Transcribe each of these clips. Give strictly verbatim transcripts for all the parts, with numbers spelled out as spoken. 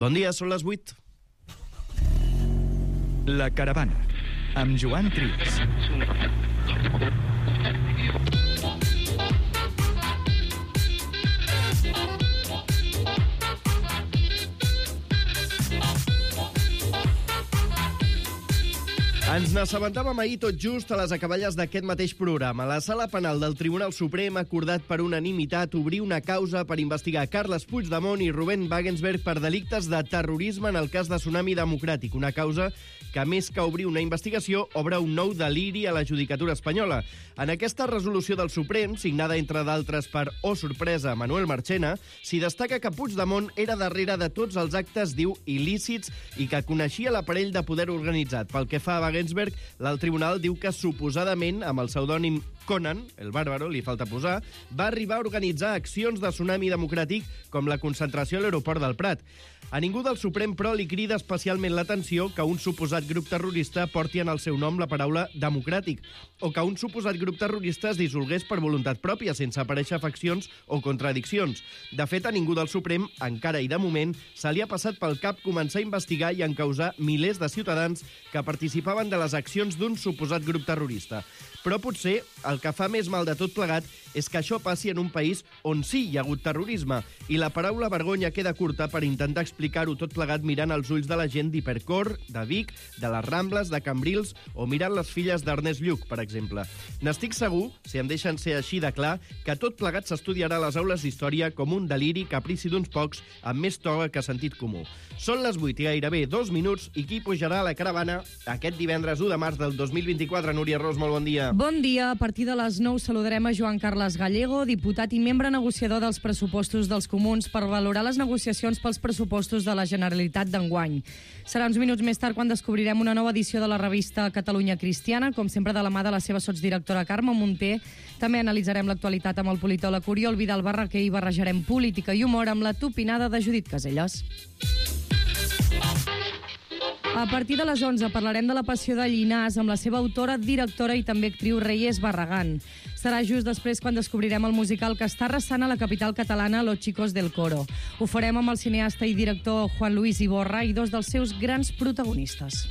Bon dia, són les vuit. La Caravana, amb Joan Trias. Ens n'assabentàvem ahir tot just a les acaballes d'aquest mateix programa. La Sala Penal del Tribunal Suprem ha acordat per unanimitat obrir una causa per investigar Carles Puigdemont i Ruben Wagensberg per delictes de terrorisme en el cas de Tsunami Democràtic. Una causa que, més que obrir una investigació, obre un nou deliri a la judicatura espanyola. En aquesta resolució del Suprem, signada entre d'altres per, oh sorpresa, Manuel Marchena, s'hi destaca que Puigdemont era darrere de tots els actes, diu, il·lícits i que coneixia l'aparell de poder organitzat. Pel que fa a Wagensberg, l'alt tribunal diu que suposadament, amb el pseudònim Conan, el bàrbaro, li falta posar, va arribar a organitzar accions de Tsunami Democràtic com la concentració a l'aeroport del Prat. A ningú del Suprem, però, li crida especialment l'atenció que un suposat grup terrorista porti en el seu nom la paraula democràtic, o que un suposat grup terrorista es dissolgués per voluntat pròpia, sense aparèixer faccions o contradiccions. De fet, a ningú del Suprem, encara i de moment, se li ha passat pel cap començar a investigar i encausar milers de ciutadans que participaven de les accions d'un suposat grup terrorista. Però potser el que fa més mal de tot plegat és que això passi en un país on sí hi ha hagut terrorisme, i la paraula vergonya queda curta per intentar explicar-ho tot plegat mirant als ulls de la gent d'Hipercor, de Vic, de les Rambles, de Cambrils o mirant les filles d'Ernest Lluch, per exemple. N'estic segur, si em deixen ser així de clar, que tot plegat s'estudiarà a les aules d'història com un deliri caprici d'uns pocs amb més toga que sentit comú. Són les vuit i gairebé dos minuts i qui pujarà a la caravana aquest divendres u de març del dos mil vint-i-quatre. Núria Ros, molt bon dia. Bon dia. A partir de les nou saludarem a Joan Carles Gallego, diputat i membre negociador dels pressupostos dels Comuns, per valorar les negociacions pels pressupostos de la Generalitat d'enguany. Serà uns minuts més tard quan descobrirem una nova edició de la revista Catalunya Cristiana, com sempre de la mà de la seva sotsdirectora Carme Munter. També analitzarem l'actualitat amb el politòleg Oriol Vidal Barraquer i barrejarem política i humor amb la tupinada de Judit Caselles. A partir de les onze parlarem de La passió de Llinars amb la seva autora, directora i també actriu Reyes Barragán. Serà just després quan descobrirem el musical que està arrasant a la capital catalana, Los Chicos del Coro. Ho farem amb el cineasta i director Juan Luis Iborra i dos dels seus grans protagonistes.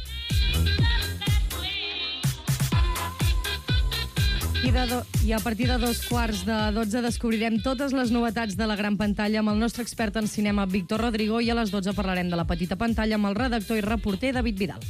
I, de do... I a partir de dos quarts de dotze descobrirem totes les novetats de la gran pantalla amb el nostre expert en cinema, Víctor Rodrigo, i a les dotze parlarem de la petita pantalla amb el redactor i reporter David Vidal.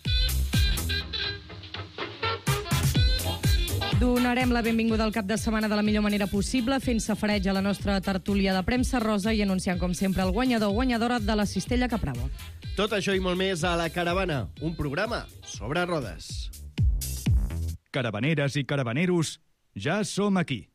Donarem la benvinguda al cap de setmana de la millor manera possible, fent safareig a la nostra tertúlia de premsa rosa i anunciant, com sempre, el guanyador o guanyadora de la cistella Capravo. Tot això i molt més a La Caravana, un programa sobre rodes. Caravaneres i caravaneros, ja som aquí.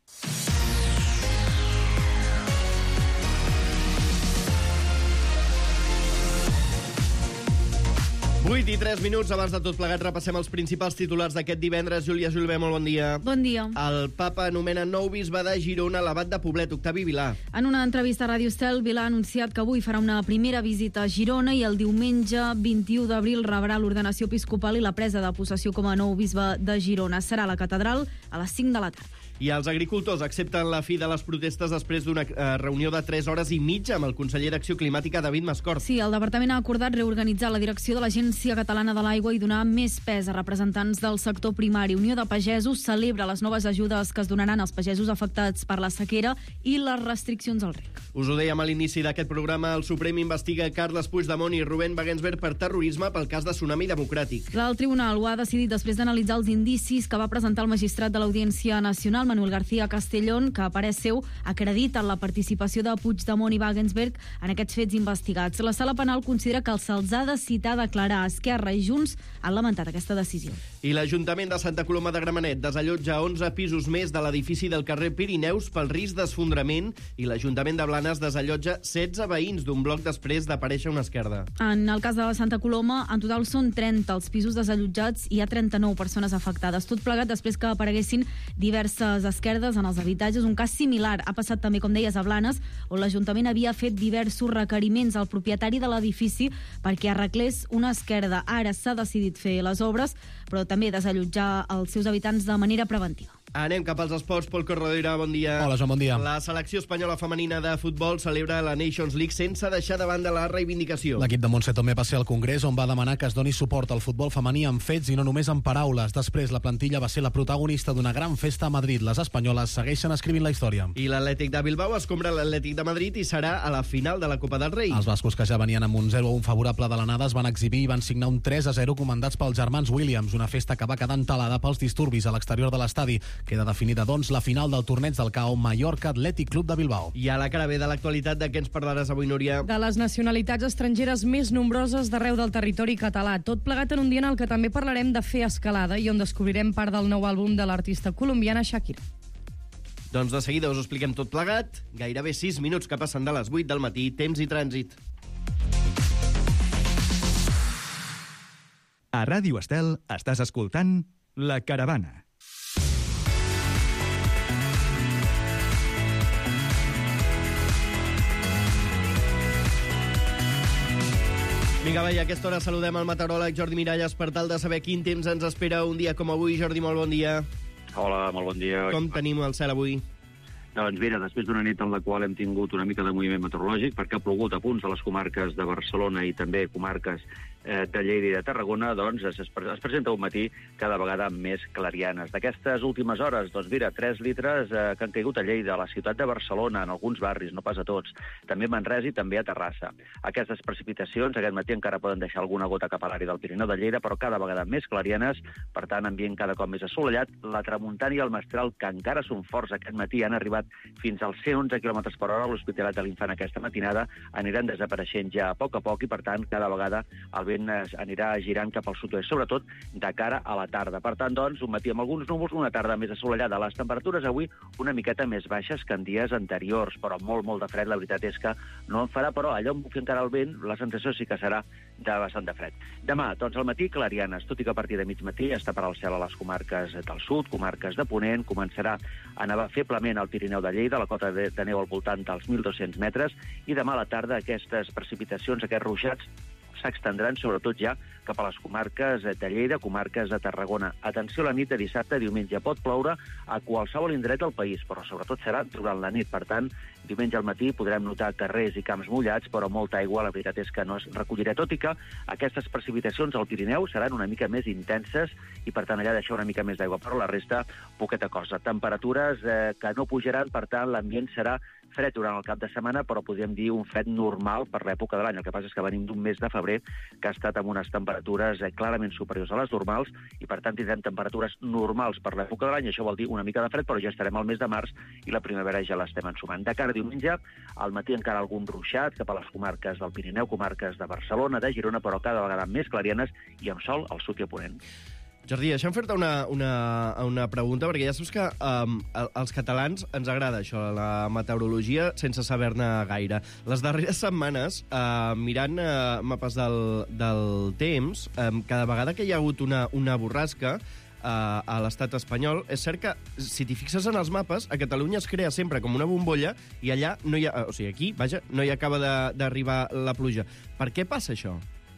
vuit i tres minuts, abans de tot plegat repassem els principals titulars d'aquest divendres. Júlia Julbé, molt bon dia. Bon dia. El papa anomena nou bisbe de Girona l'abat de Poblet, Octavi Vilà. En una entrevista a Ràdio Estel, Vilà ha anunciat que avui farà una primera visita a Girona i el diumenge vint-i-u d'abril rebrà l'ordenació episcopal i la presa de possessió com a nou bisbe de Girona. Serà a la catedral a les cinc de la tarda. I els agricultors accepten la fi de les protestes després d'una eh, reunió de tres hores i mitja amb el conseller d'Acció Climàtica, David Mascort. Sí, el departament ha acordat reorganitzar la direcció de l'Agència Catalana de l'Aigua i donar més pes a representants del sector primari. Unió de Pagesos celebra les noves ajudes que es donaran als pagesos afectats per la sequera i les restriccions al reg. Us ho dèiem a l'inici d'aquest programa, el Suprem investiga Carles Puigdemont i Ruben Wagensberg per terrorisme pel cas de Tsunami Democràtic. El tribunal ho ha decidit després d'analitzar els indicis que va presentar el magistrat de l'Audiència Nacional, Manuel García Castellón, que a parer seu acredita la participació de Puigdemont i Wagensberg en aquests fets investigats. La sala penal considera que se'ls ha de citar a declarar. Esquerra i Junts han lamentat aquesta decisió. I l'Ajuntament de Santa Coloma de Gramenet desallotja onze pisos més de l'edifici del carrer Pirineus pel risc d'esfondrament i l'Ajuntament de Blanes desallotja setze veïns d'un bloc després d'aparèixer una esquerda. En el cas de Santa Coloma, en total són trenta els pisos desallotjats i hi ha trenta-nou persones afectades. Tot plegat després que apareguessin diverses esquerdes en els habitatges. Un cas similar ha passat també, com deies, a Blanes, on l'Ajuntament havia fet diversos requeriments al propietari de l'edifici perquè arreglés una esquerda. Ara s'ha decidit fer les obres, però també desallotjar els seus habitants de manera preventiva. Anem cap als esports. Pol Corredera, bon dia. Hola, Joan, bon dia. La selecció espanyola femenina de futbol celebra la Nations League sense deixar de banda la reivindicació. L'equip de Montse també va ser al Congrés, on va demanar que es doni suport al futbol femení amb fets i no només amb paraules. Després, la plantilla va ser la protagonista d'una gran festa a Madrid. Les espanyoles segueixen escrivint la història. I l'Atlètic de Bilbao escombra l'Atlètic de Madrid i serà a la final de la Copa del Rei. Els bascos, que ja venien amb un zero a un favorable de l'anada, es van exhibir i van signar un tres a zero comandats pels germans Williams, una festa que va quedar entelada pels disturbis a l'exterior de l'estadi. Queda definida, doncs, la final del torneig del C A O Mallorca Atlètic Club de Bilbao. I a la cara B de l'actualitat, de què ens parlaràs avui, Núria? De les nacionalitats estrangeres més nombroses d'arreu del territori català. Tot plegat en un dia en el que també parlarem de fer escalada i on descobrirem part del nou àlbum de l'artista colombiana Shakira. Doncs de seguida us ho expliquem tot plegat. Gairebé sis minuts que passen de les vuit del matí. Temps i trànsit. A Ràdio Estel estàs escoltant La Caravana. Vinga, va, i a aquesta hora saludem el meteoròleg Jordi Miralles per tal de saber quin temps ens espera un dia com avui. Jordi, molt bon dia. Hola, molt bon dia. Com tenim el cel avui? Doncs mira, després d'una nit en la qual hem tingut una mica de moviment meteorològic, perquè ha plogut a punts de les comarques de Barcelona i també comarques eh, de Lleida i de Tarragona, doncs es, es presenta un matí cada vegada més clarianes. D'aquestes últimes hores, doncs mira, tres litres eh, que han caigut a Lleida, a la ciutat de Barcelona, en alguns barris, no pas a tots, també a Manresa i també a Terrassa. Aquestes precipitacions aquest matí encara poden deixar alguna gota cap a l'àrea del Pirineu de Lleida, però cada vegada més clarianes, per tant, ambient cada cop més assolellat. La tramuntana i el mestral, que encara són forts aquest matí, han arribat fins als cent onze quilòmetres per hora a l'Hospitalet de l'Infant aquesta matinada, aniran desapareixent ja a poc a poc i, per tant, cada vegada el vent anirà girant cap al sud-oest, sobretot de cara a la tarda. Per tant, doncs, un matí amb alguns núvols, una tarda més assolellada. Les temperatures avui una miqueta més baixes que en dies anteriors, però molt, molt de fred. La veritat és que no en farà, però allà on bufi encara el vent, la sensació sí que serà de bastant de fred. Demà, doncs, al matí, clarianes, tot i que a partir de mig matí es taparà el cel a les comarques del sud, comarques de Ponent, començarà a nevar feblement al Pirineu de Lleida, la cota de, de neu al voltant dels mil dos-cents metres, i demà a la tarda aquestes precipitacions, aquests ruixats, s'extendran sobretot ja cap a les comarques de Lleida, comarques de Tarragona. Atenció a la nit de dissabte, diumenge. Pot ploure a qualsevol indret del país, però sobretot serà durant la nit. Per tant, diumenge al matí podrem notar carrers i camps mullats, però molta aigua, la veritat és que no es recollirà, tot i que aquestes precipitacions al Pirineu seran una mica més intenses i, per tant, allà deixar una mica més d'aigua, però la resta, poqueta cosa. Temperatures eh, que no pujaran, per tant, l'ambient serà fred durant el cap de setmana, però podríem dir un fred normal per l'època de l'any. El que passa és que venim d'un mes de febrer que ha estat amb unes temperatures clarament superiors a les normals i, per tant, tindrem temperatures normals per l'època de l'any. Això vol dir una mica de fred, però ja estarem al mes de març i la primavera ja l'estem ensumant. De cara a diumenge, al matí encara algun ruixat cap a les comarques del Pirineu, comarques de Barcelona, de Girona, però cada vegada més clarianes i amb sol al sud i a ponent. Jordi, deixa'm fer-te una, una, una pregunta, perquè ja saps que um, als catalans ens agrada això, la meteorologia, sense saber-ne gaire. Les darreres setmanes, uh, mirant uh, mapes del, del temps, um, cada vegada que hi ha hagut una, una borrasca uh, a l'estat espanyol, és cert que, si t'hi fixes en els mapes, a Catalunya es crea sempre com una bombolla i allà no hi ha... O sigui, aquí, vaja, no hi acaba d'arribar la pluja. Per què passa això?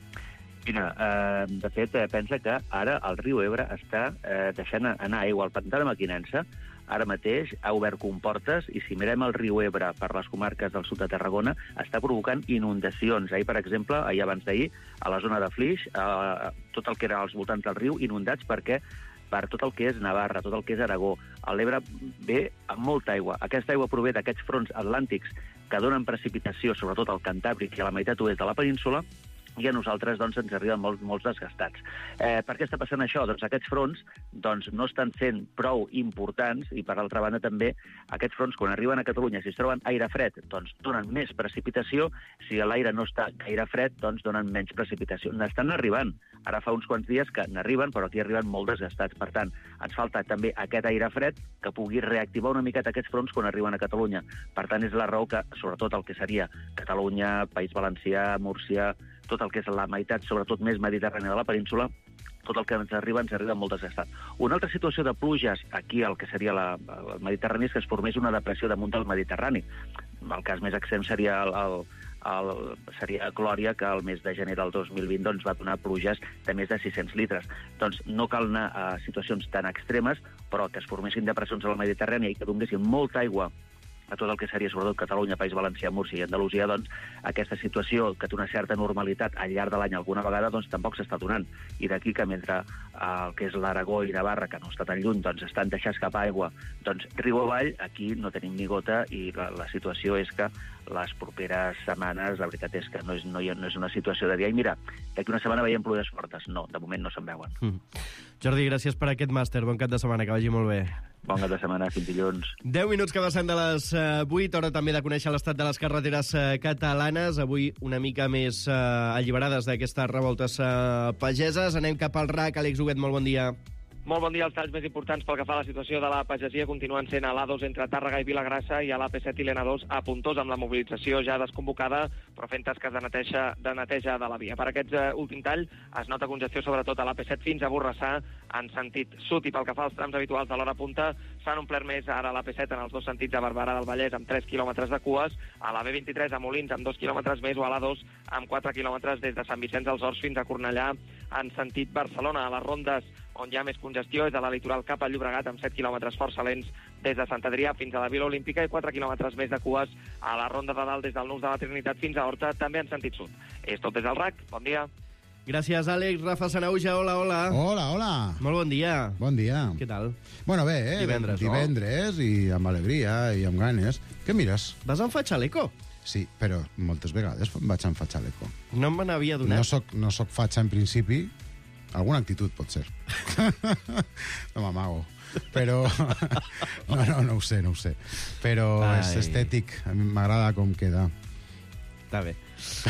Mira, eh, de fet, eh, pensa que ara el riu Ebre està eh, deixant anar aigua al pantà de Mequinensa. Ara mateix ha obert comportes i si mirem el riu Ebre per les comarques del sud de Tarragona està provocant inundacions. Ahir, per exemple, ahir abans d'ahir, a la zona de Flix, eh, tot el que era als voltants del riu, inundats perquè per tot el que és Navarra, tot el que és Aragó. L'Ebre ve amb molta aigua. Aquesta aigua prové d'aquests fronts atlàntics que donen precipitació, sobretot al Cantàbric i a la meitat oest de la península, i a nosaltres doncs, ens arriben molts, molts desgastats. Eh, per què està passant això? Doncs aquests fronts doncs, no estan sent prou importants i, per altra banda, també aquests fronts, quan arriben a Catalunya, si es troben aire fred, doncs donen més precipitació. Si l'aire no està gaire fred, doncs donen menys precipitació. N'estan arribant. Ara fa uns quants dies que n'arriben, però aquí arriben molt desgastats. Per tant, ens falta també aquest aire fred que pugui reactivar una miqueta aquests fronts quan arriben a Catalunya. Per tant, és la raó que, sobretot el que seria Catalunya, País Valencià, Múrcia, tot el que és la meitat, sobretot més mediterrània de la península, tot el que ens arriba, ens arriba molt desgastat. Una altra situació de pluges aquí, el que seria la, el Mediterrani, és que es formés una depressió damunt del Mediterrani. El cas més extrem seria el, el, el, seria Glòria, que el mes de gener del dos mil vint doncs, va donar pluges de més de sis-cents litres. Doncs no cal anar a situacions tan extremes, però que es formessin depressions a la Mediterrània i que donessin molta aigua a tot el que seria sobretot Catalunya, País Valencià, Múrcia i Andalusia, doncs aquesta situació que té una certa normalitat al llarg de l'any alguna vegada, doncs tampoc s'està donant. I d'aquí que mentre eh, el que és l'Aragó i Navarra, que no està tan lluny, doncs estan deixant escapar aigua, doncs riu avall, aquí no tenim ni gota i la, la situació és que les properes setmanes, la veritat és que no és, no, hi ha, no és una situació de dir, ai, mira, d'aquí una setmana veiem pluges fortes. No, de moment no se'n veuen. Mm. Jordi, gràcies per aquest màster. Bon cap de setmana, que vagi molt bé. Bon cap de setmana, fins dilluns. deu minuts que passen de les uh, vuit, hora també de conèixer l'estat de les carreteres uh, catalanes. Avui una mica més uh, alliberades d'aquestes revoltes uh, pageses. Anem cap al R A C. Àlex Huguet, molt bon dia. Molt bon dia. Els talls més importants pel que fa a la situació de la pagesia continuen sent a l'A dos entre Tàrrega i Vilagrassa i a l'A P set i l'N dos a Pontós, amb la mobilització ja desconvocada, però fent tasques de neteja de, neteja de la via. Per aquest uh, últim tall es nota congestió sobretot a l'A P set fins a Borrassà en sentit sud, i pel que fa als trams habituals de l'hora punta s'han omplert més ara a l'A P set en els dos sentits a Barberà del Vallès amb tres quilòmetres de cues, a la B vint-i-tres a Molins amb dos quilòmetres més o a l'A dos amb quatre quilòmetres des de Sant Vicenç dels Horts fins a Cornellà en sentit Barcelona. A les rondes on hi ha més congestió és a la litoral cap al Llobregat amb set quilòmetres força lents des de Sant Adrià fins a la Vila Olímpica i quatre quilòmetres més de cues a la ronda de dalt des del Nus de la Trinitat fins a Horta, també en sentit sud. És tot des del R A C. Bon dia. Gràcies, Àlex. Rafa Sanauja, hola, hola. Hola, hola. Molt bon dia. Bon dia. Què tal? Bueno, bé, eh? Divendres, no? Divendres, i amb alegria i amb ganes. Què mires? Vas enfatxar l'eco? Sí, però moltes vegades vaig enfatxar l'eco. No me n'havia donat. No soc, no soc fatxa en principi. Alguna actitud pot ser. No m'amago. Però... No, no, no ho sé, no ho sé. Però Ai. és estètic. A mi m'agrada com queda. Està bé.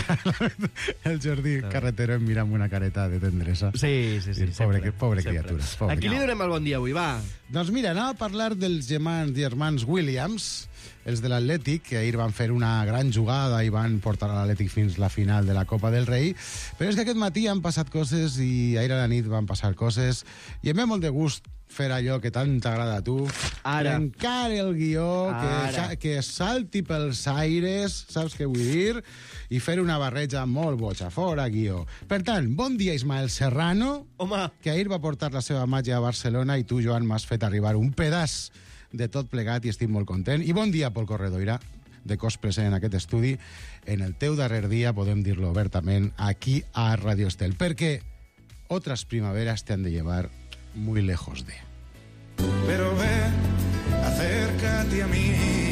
El Jordi Carretero em mira amb una careta de tendresa. Sí, sí, sí. Pobre, sempre, pobre sempre. criatura. Pobre. A qui li donem el bon dia avui, va? Doncs mira, anava a parlar dels germans, germans Williams, els de l'Atlètic, que ahir van fer una gran jugada i van portar a l'Atlètic fins la final de la Copa del Rei. Però és que aquest matí han passat coses i ahir a la nit van passar coses i em ve molt de gust fer allò que tant t'agrada a tu. Ara. Trencar el guió, Ara. que, que salti pels aires, saps què vull dir? I fer una barreja molt boja. Fora guió. Per tant, bon dia, Ismael Serrano, Home. que ahir va portar la seva màgia a Barcelona i tu, Joan, m'has fet arribar un pedaç de tot plegat i estic molt content. I bon dia, Pol Corredoira, de cos present en aquest estudi. En el teu darrer dia, podem dir-lo obertament, aquí a Radio Estel, perquè otras primaveras te han de llevar muy lejos de. Pero ven, acércate a mí,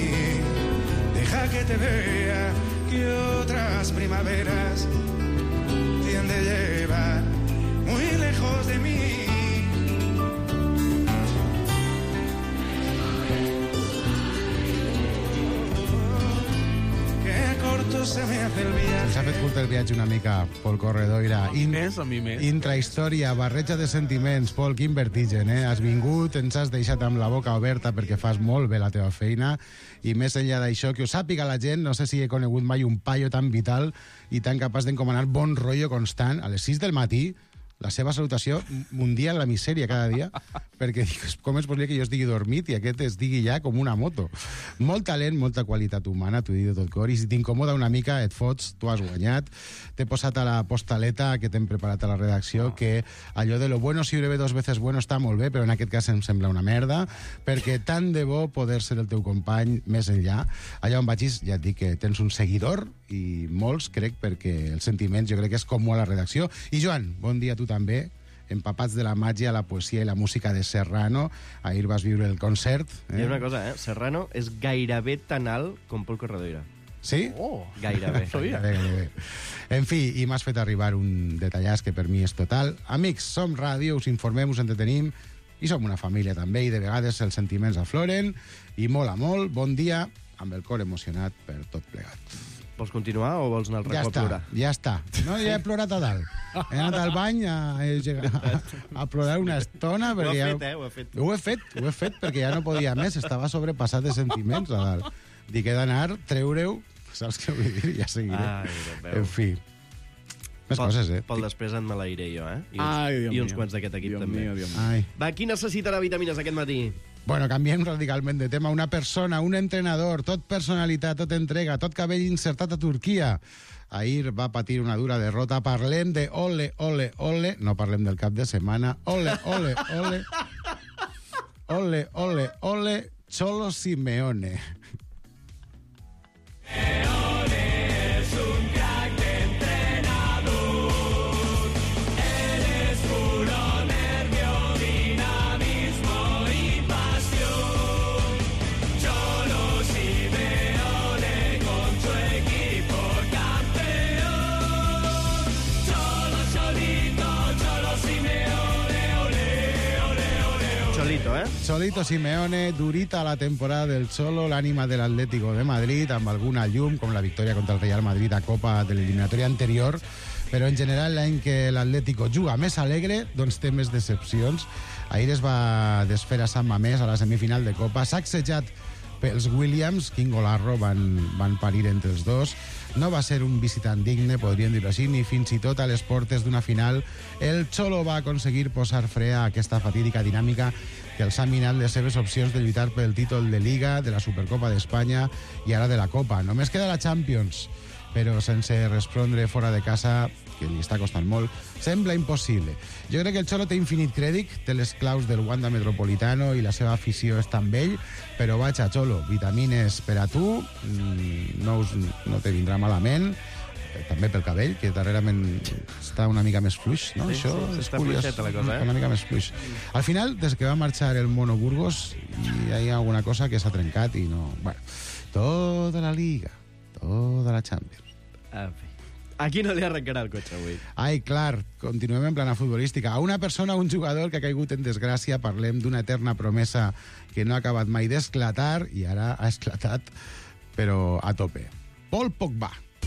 deja que te vea que otras primaveras te han de llevar muy lejos de mí. Se me hace el viaje. Ens ha fet curt el viatge una mica, Pol Corredoira. In, Més, a mi més. Intrahistòria, barreja de sentiments. Pol, quin vertigen, eh? Has vingut, ens has deixat amb la boca oberta perquè fas molt bé la teva feina i més enllà d'això, que ho sàpiga la gent, no sé si he conegut mai un paio tan vital i tan capaç d'encomanar bon rotllo constant a les sis del matí, la seva salutació mundial la misèria cada dia, perquè dic, com és possible que jo estigui dormit i aquest es digui ja com una moto. Molt talent, molta qualitat humana, t'ho dic de tot cor, i si t'incomoda una mica et fots, tu has guanyat. T'he posat a la postaleta que t'hem preparat a la redacció, que allò de lo bueno si breve dos veces bueno està molt bé, però en aquest cas em sembla una merda, perquè tant de bo poder ser el teu company més enllà. Allà on vagis, ja et dic que tens un seguidor, i molts, crec, perquè els sentiments jo crec que és comú a la redacció. I Joan, bon dia a tu també, empapats de la màgia, la poesia i la música de Serrano. Ahir vas viure el concert. Eh? Hi ha una cosa, eh? Serrano és gairebé tan alt com Pol Corredoira. Sí? Oh, gairebé. gairebé, gairebé. En fi, i m'has fet arribar un detallàs que per mi és total. Amics, som ràdio, us informem, us entretenim, i som una família també, i de vegades els sentiments afloren, i molt a molt, bon dia, amb el cor emocionat per tot plegat. Vols continuar o vols anar al Ja racó a està, plorar? ja està. No, ja he plorat a dalt. He anat al bany a, a, a plorar una estona. Ho ha ja... fet, eh? Ho ha fet. Ho he fet, ho he fet, perquè ja no podia més. Estava sobrepassat de sentiments a dalt. Dic, he d'anar, treure-ho, saps què vull dir? Ja seguiré. Ai, Déu meu. En fi. Més Pol, coses, eh? Pol, després en maleiré jo, eh? I uns, Ai, Dios i uns mío. quants d'aquest equip Dios també. mío, Dios mío. Ai. Va, qui necessitarà vitamines aquest matí? Bueno, canviem radicalment de tema. Una persona, un entrenador, tot personalitat, tot entrega, tot cabell insertat a Turquia. Ahir va patir una dura derrota. Parlem de ole, ole, ole. No parlem del cap de setmana. Ole, ole, ole. Ole, ole, ole. Cholo Simeone. Cholito, eh? Cholito Simeone, durita la temporada del Cholo, l'ànima de l'Atlético de Madrid, amb alguna llum, com la victòria contra el Real Madrid a Copa de l'eliminatòria anterior, però en general l'any que l'Atlético juga més alegre, doncs té més decepcions. Ahir es va desfer a Sant Mamés a la semifinal de Copa, sacsejat pels Williams, quin golarro van, van parir entre els dos. No va ser un visitant digne, podríem dir-ho així, ni fins i tot a les portes d'una final el Cholo va aconseguir posar fre a aquesta fatídica dinàmica que els ha minat les seves opcions de lluitar pel títol de Liga, de la Supercopa d'Espanya i ara de la Copa. Només queda la Champions, però sense respondre fora de casa, que li està costant molt, sembla impossible. Jo crec que el Cholo té infinit crèdit, té les claus del Wanda Metropolitano i la seva afició és tan vell, però vaig a Cholo, vitamines per a tu, no, us, no te vindrà malament, també pel cabell, que darrerament està una mica més fluix, no? Sí, Això sí, és està curiós, fluixeta la cosa, eh? Una mica més fluix. Al final, des que va marxar el Mono Burgos, hi ha alguna cosa que s'ha trencat i no... Bueno, tota la Liga, tota la Champions. En fi. A qui no li arrencarà el cotxe avui? Ai, clar, continuem en plana futbolística. A una persona, un jugador que ha caigut en desgràcia, parlem d'una eterna promesa que no ha acabat mai d'esclatar i ara ha esclatat, però a tope. Paul Pogba.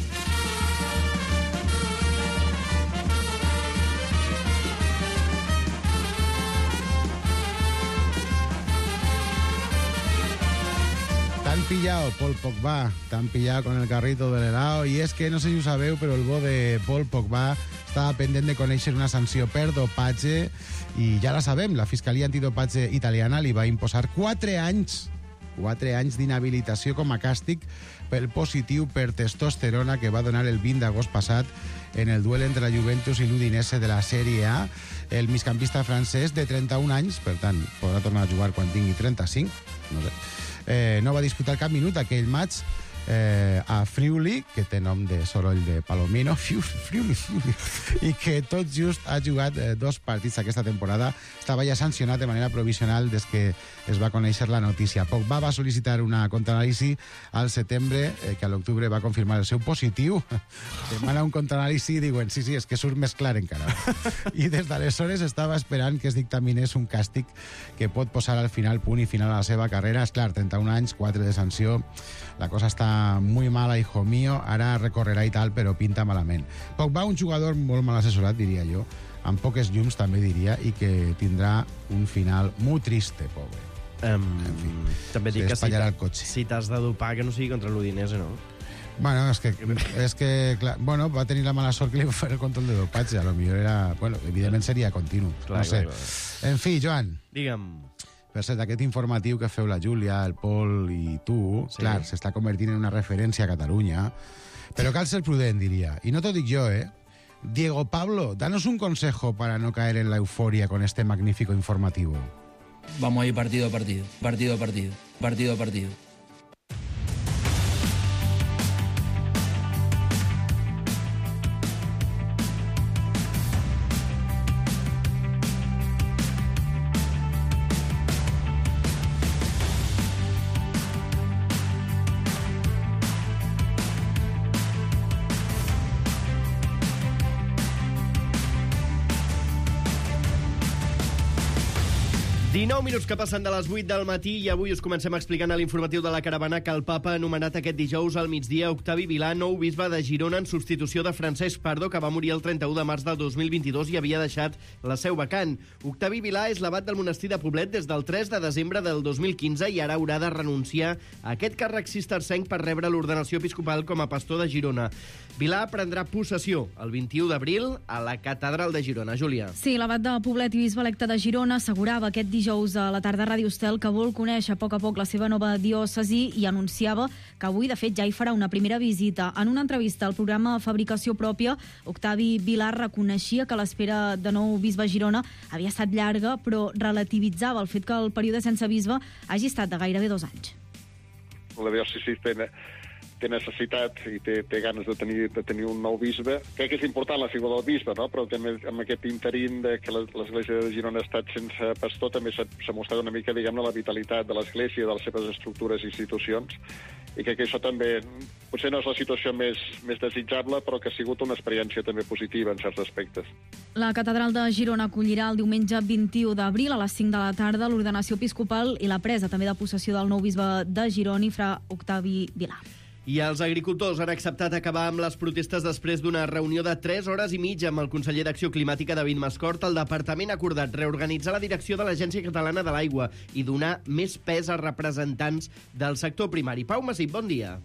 T'han pillado, Paul Pogba, t'han pillado con el carrito del helado, i és que, no sé si ho sabeu, però el bo de Paul Pogba estava pendent de conèixer una sanció per dopatge, i ja la sabem, la Fiscalia Antidopatge italiana li va imposar quatre anys, quatre anys d'inhabilitació com a càstig pel positiu per testosterona que va donar el vint d'agost passat en el duel entre la Juventus i l'Udinese de la Sèrie A. El migcampista francès de trenta-un anys, per tant, podrà tornar a jugar quan tingui trenta-cinc, no sé, Eh, no va disputar cap minut aquell match eh, a Friuli, que té nom de soroll de Palomino, Friuli, Friuli, i que tot just ha jugat eh, dos partits aquesta temporada. Estava ja sancionat de manera provisional des que es va conèixer la notícia. Pogba va sol·licitar una contraanàlisi al setembre, eh, que a l'octubre va confirmar el seu positiu. Demana un contraanàlisi i diuen, sí, sí, és que surt més clar encara. I des d'aleshores estava esperant que es dictaminés un càstig que pot posar al final punt i final a la seva carrera. És clar, trenta-un anys, quatre de sanció, la cosa està muy mala, hijo mío, ara recorrerà i tal, però pinta malament. Pogba, un jugador molt mal assessorat, diria jo, amb poques llums també diria, i que tindrà un final molt triste, pobre. Um, en fi, també dic que si, el cotxe. si t'has de dopar, que no sigui contra l'Udinese, no? Bueno, és que, és que clar, bueno, va tenir la mala sort que li va fer el control de dopatge. A lo millor era... Bueno, evidentment seria continu. Clar, no sé. clar, clar. En fi, Joan. Digue'm. Per cert, aquest informatiu que feu la Júlia, el Pol i tu, sí, clar, s'està convertint en una referència a Catalunya, però cal ser prudent, diria. I no t'ho dic jo, eh? Diego Pablo, danos un consejo para no caer en la euforia con este magnífico informativo. Vamos a ir partido a partido, partido a partido, partido a partido. dinou minuts que passen de les vuit del matí i avui us comencem explicant a l'informatiu de la Caravana que el papa ha anomenat aquest dijous al migdia Octavi Vilà, nou bisbe de Girona en substitució de Francesc Pardo, que va morir el trenta-u de març del dos mil vint-i-dos i havia deixat la seu vacant. Octavi Vilà és l'abat del monestir de Poblet des del tres de desembre del dos mil quinze i ara haurà de renunciar a aquest càrrec cistercenc per rebre l'ordenació episcopal com a pastor de Girona. Vilà prendrà possessió el vint-i-u d'abril a la catedral de Girona. Júlia. Sí, l'abat de Poblet i bisbe electe de Girona assegurava aquest dijous dijous a la tarda a Ràdio Estel que vol conèixer a poc a poc la seva nova diòcesi i anunciava que avui, de fet, ja hi farà una primera visita. En una entrevista al programa Fabricació Pròpia, Octavi Vilar reconeixia que l'espera de nou bisbe a Girona havia estat llarga, però relativitzava el fet que el període sense bisbe hagi estat de gairebé dos anys. La diòcesi té, té necessitat i té, té ganes de tenir, de tenir un nou bisbe. Crec que és important la figura del bisbe, no? Però també amb aquest interín de que l'Església de Girona ha estat sense pastor també s'ha mostrat una mica, diguem-ne, la vitalitat de l'Església, de les seves estructures i institucions, i crec que això també potser no és la situació més, més desitjable, però que ha sigut una experiència també positiva en certs aspectes. La catedral de Girona acollirà el diumenge vint-i-u d'abril a les cinc de la tarda l'ordenació episcopal i la presa també de possessió del nou bisbe de Girona, fra Octavi Vilar. I els agricultors han acceptat acabar amb les protestes després d'una reunió de tres hores i mitja amb el conseller d'Acció Climàtica, David Mascort. El departament ha acordat reorganitzar la direcció de l'Agència Catalana de l'Aigua i donar més pes a representants del sector primari. Pau Masip, bon dia.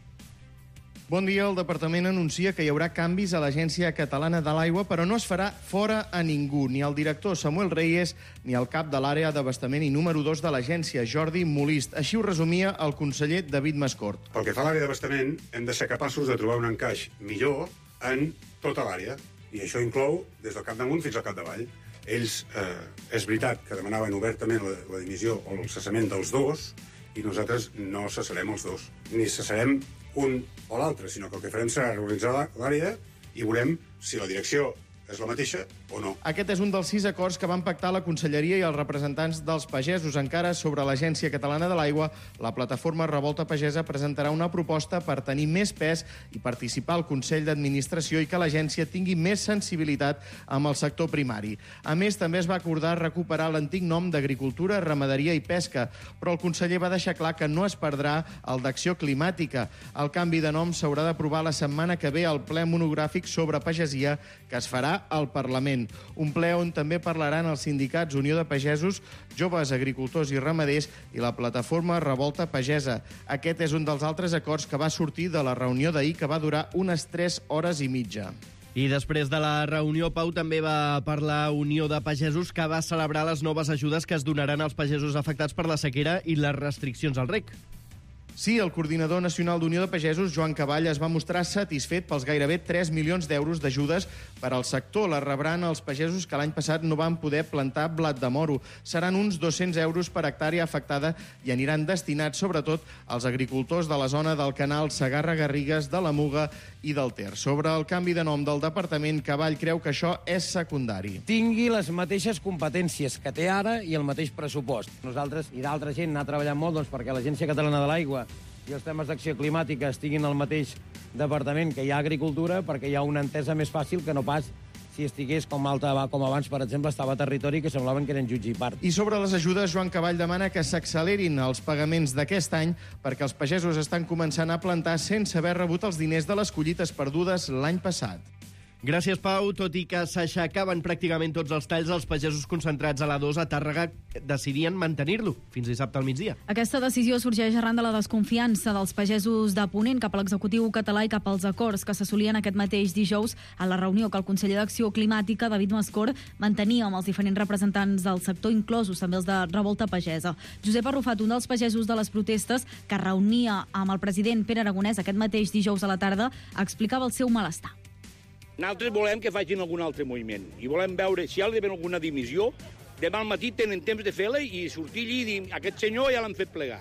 Bon dia. El departament anuncia que hi haurà canvis a l'Agència Catalana de l'Aigua, però no es farà fora a ningú, ni el director Samuel Reyes, ni el cap de l'àrea d'abastament i número dos de l'agència, Jordi Molist. Així ho resumia el conseller David Mascort. Pel que fa a l'àrea d'abastament, hem de ser capaços de trobar un encaix millor en tota l'àrea, i això inclou des del capdamunt fins al capdavall. Ells, eh, és veritat que demanaven obertament la, la dimissió o el cessament dels dos, i nosaltres no cessarem els dos, ni cessarem un o l'altre, sinó que el que farem serà reorganitzar l'àrea i veurem si la direcció és la mateixa o no. Aquest és un dels sis acords que van pactar la Conselleria i els representants dels pagesos. Encara sobre l'Agència Catalana de l'Aigua, la plataforma Revolta Pagesa presentarà una proposta per tenir més pes i participar al Consell d'Administració i que l'agència tingui més sensibilitat amb el sector primari. A més, també es va acordar recuperar l'antic nom d'Agricultura, Ramaderia i Pesca, però el conseller va deixar clar que no es perdrà el d'Acció Climàtica. El canvi de nom s'haurà d'aprovar la setmana que ve al ple monogràfic sobre pagesia que es farà al Parlament. Un ple on també parlaran els sindicats Unió de Pagesos, Joves Agricultors i Ramaders i la plataforma Revolta Pagesa. Aquest és un dels altres acords que va sortir de la reunió d'ahir, que va durar unes tres hores i mitja. I després de la reunió, Pau, també va parlar Unió de Pagesos, que va celebrar les noves ajudes que es donaran als pagesos afectats per la sequera i les restriccions al reg. Sí, el coordinador nacional d'Unió de Pagesos, Joan Cavall, es va mostrar satisfet pels gairebé tres milions d'euros d'ajudes per al sector. La rebran els pagesos que l'any passat no van poder plantar blat de moro. Seran uns dos-cents euros per hectàrea afectada i aniran destinats, sobretot, als agricultors de la zona del Canal, Segarra-Garrigues, de la Muga i del Ter. Sobre el canvi de nom del departament, Cavall creu que això és secundari. Tingui les mateixes competències que té ara i el mateix pressupost. Nosaltres i d'altra gent anar treballant molt doncs, perquè l'Agència Catalana de l'Aigua i els temes d'acció climàtica estiguin al mateix departament que hi ha agricultura, perquè hi ha una entesa més fàcil que no pas si estigués com, alta, com abans, per exemple, estava a territori que semblaven que eren jutge i part. I sobre les ajudes, Joan Cavall demana que s'accelerin els pagaments d'aquest any perquè els pagesos estan començant a plantar sense haver rebut els diners de les collites perdudes l'any passat. Gràcies, Pau. Tot i que s'aixecaven pràcticament tots els talls, els pagesos concentrats a la dos a Tàrrega decidien mantenir-lo fins dissabte al migdia. Aquesta decisió sorgeix arran de la desconfiança dels pagesos de Ponent cap a l'executiu català i cap als acords que s'assolien aquest mateix dijous a la reunió que el conseller d'Acció Climàtica, David Mascort, mantenia amb els diferents representants del sector, inclosos també els de Revolta Pagesa. Josep Arrufat, un dels pagesos de les protestes que reunia amb el president Pere Aragonès aquest mateix dijous a la tarda, explicava el seu malestar. Nosaltres volem que facin algun altre moviment i volem veure si hi ha d'haver alguna dimissió. Demà al matí tenen temps de fer-la i sortir allí i dir aquest senyor ja l'han fet plegar.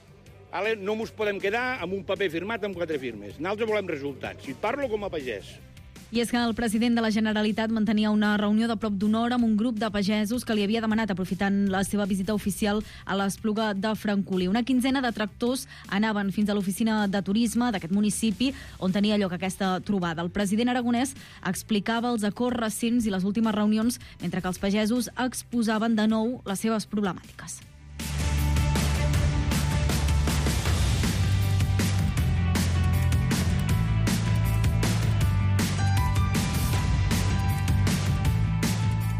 Ara no ens podem quedar amb un paper firmat amb quatre firmes. Nosaltres volem resultats. I parlo com a pagès. I és que el president de la Generalitat mantenia una reunió de prop d'una hora amb un grup de pagesos que li havia demanat, aprofitant la seva visita oficial a l'Espluga de Francolí. Una quinzena de tractors anaven fins a l'oficina de turisme d'aquest municipi on tenia lloc aquesta trobada. El president aragonès explicava els acords recents i les últimes reunions mentre que els pagesos exposaven de nou les seves problemàtiques.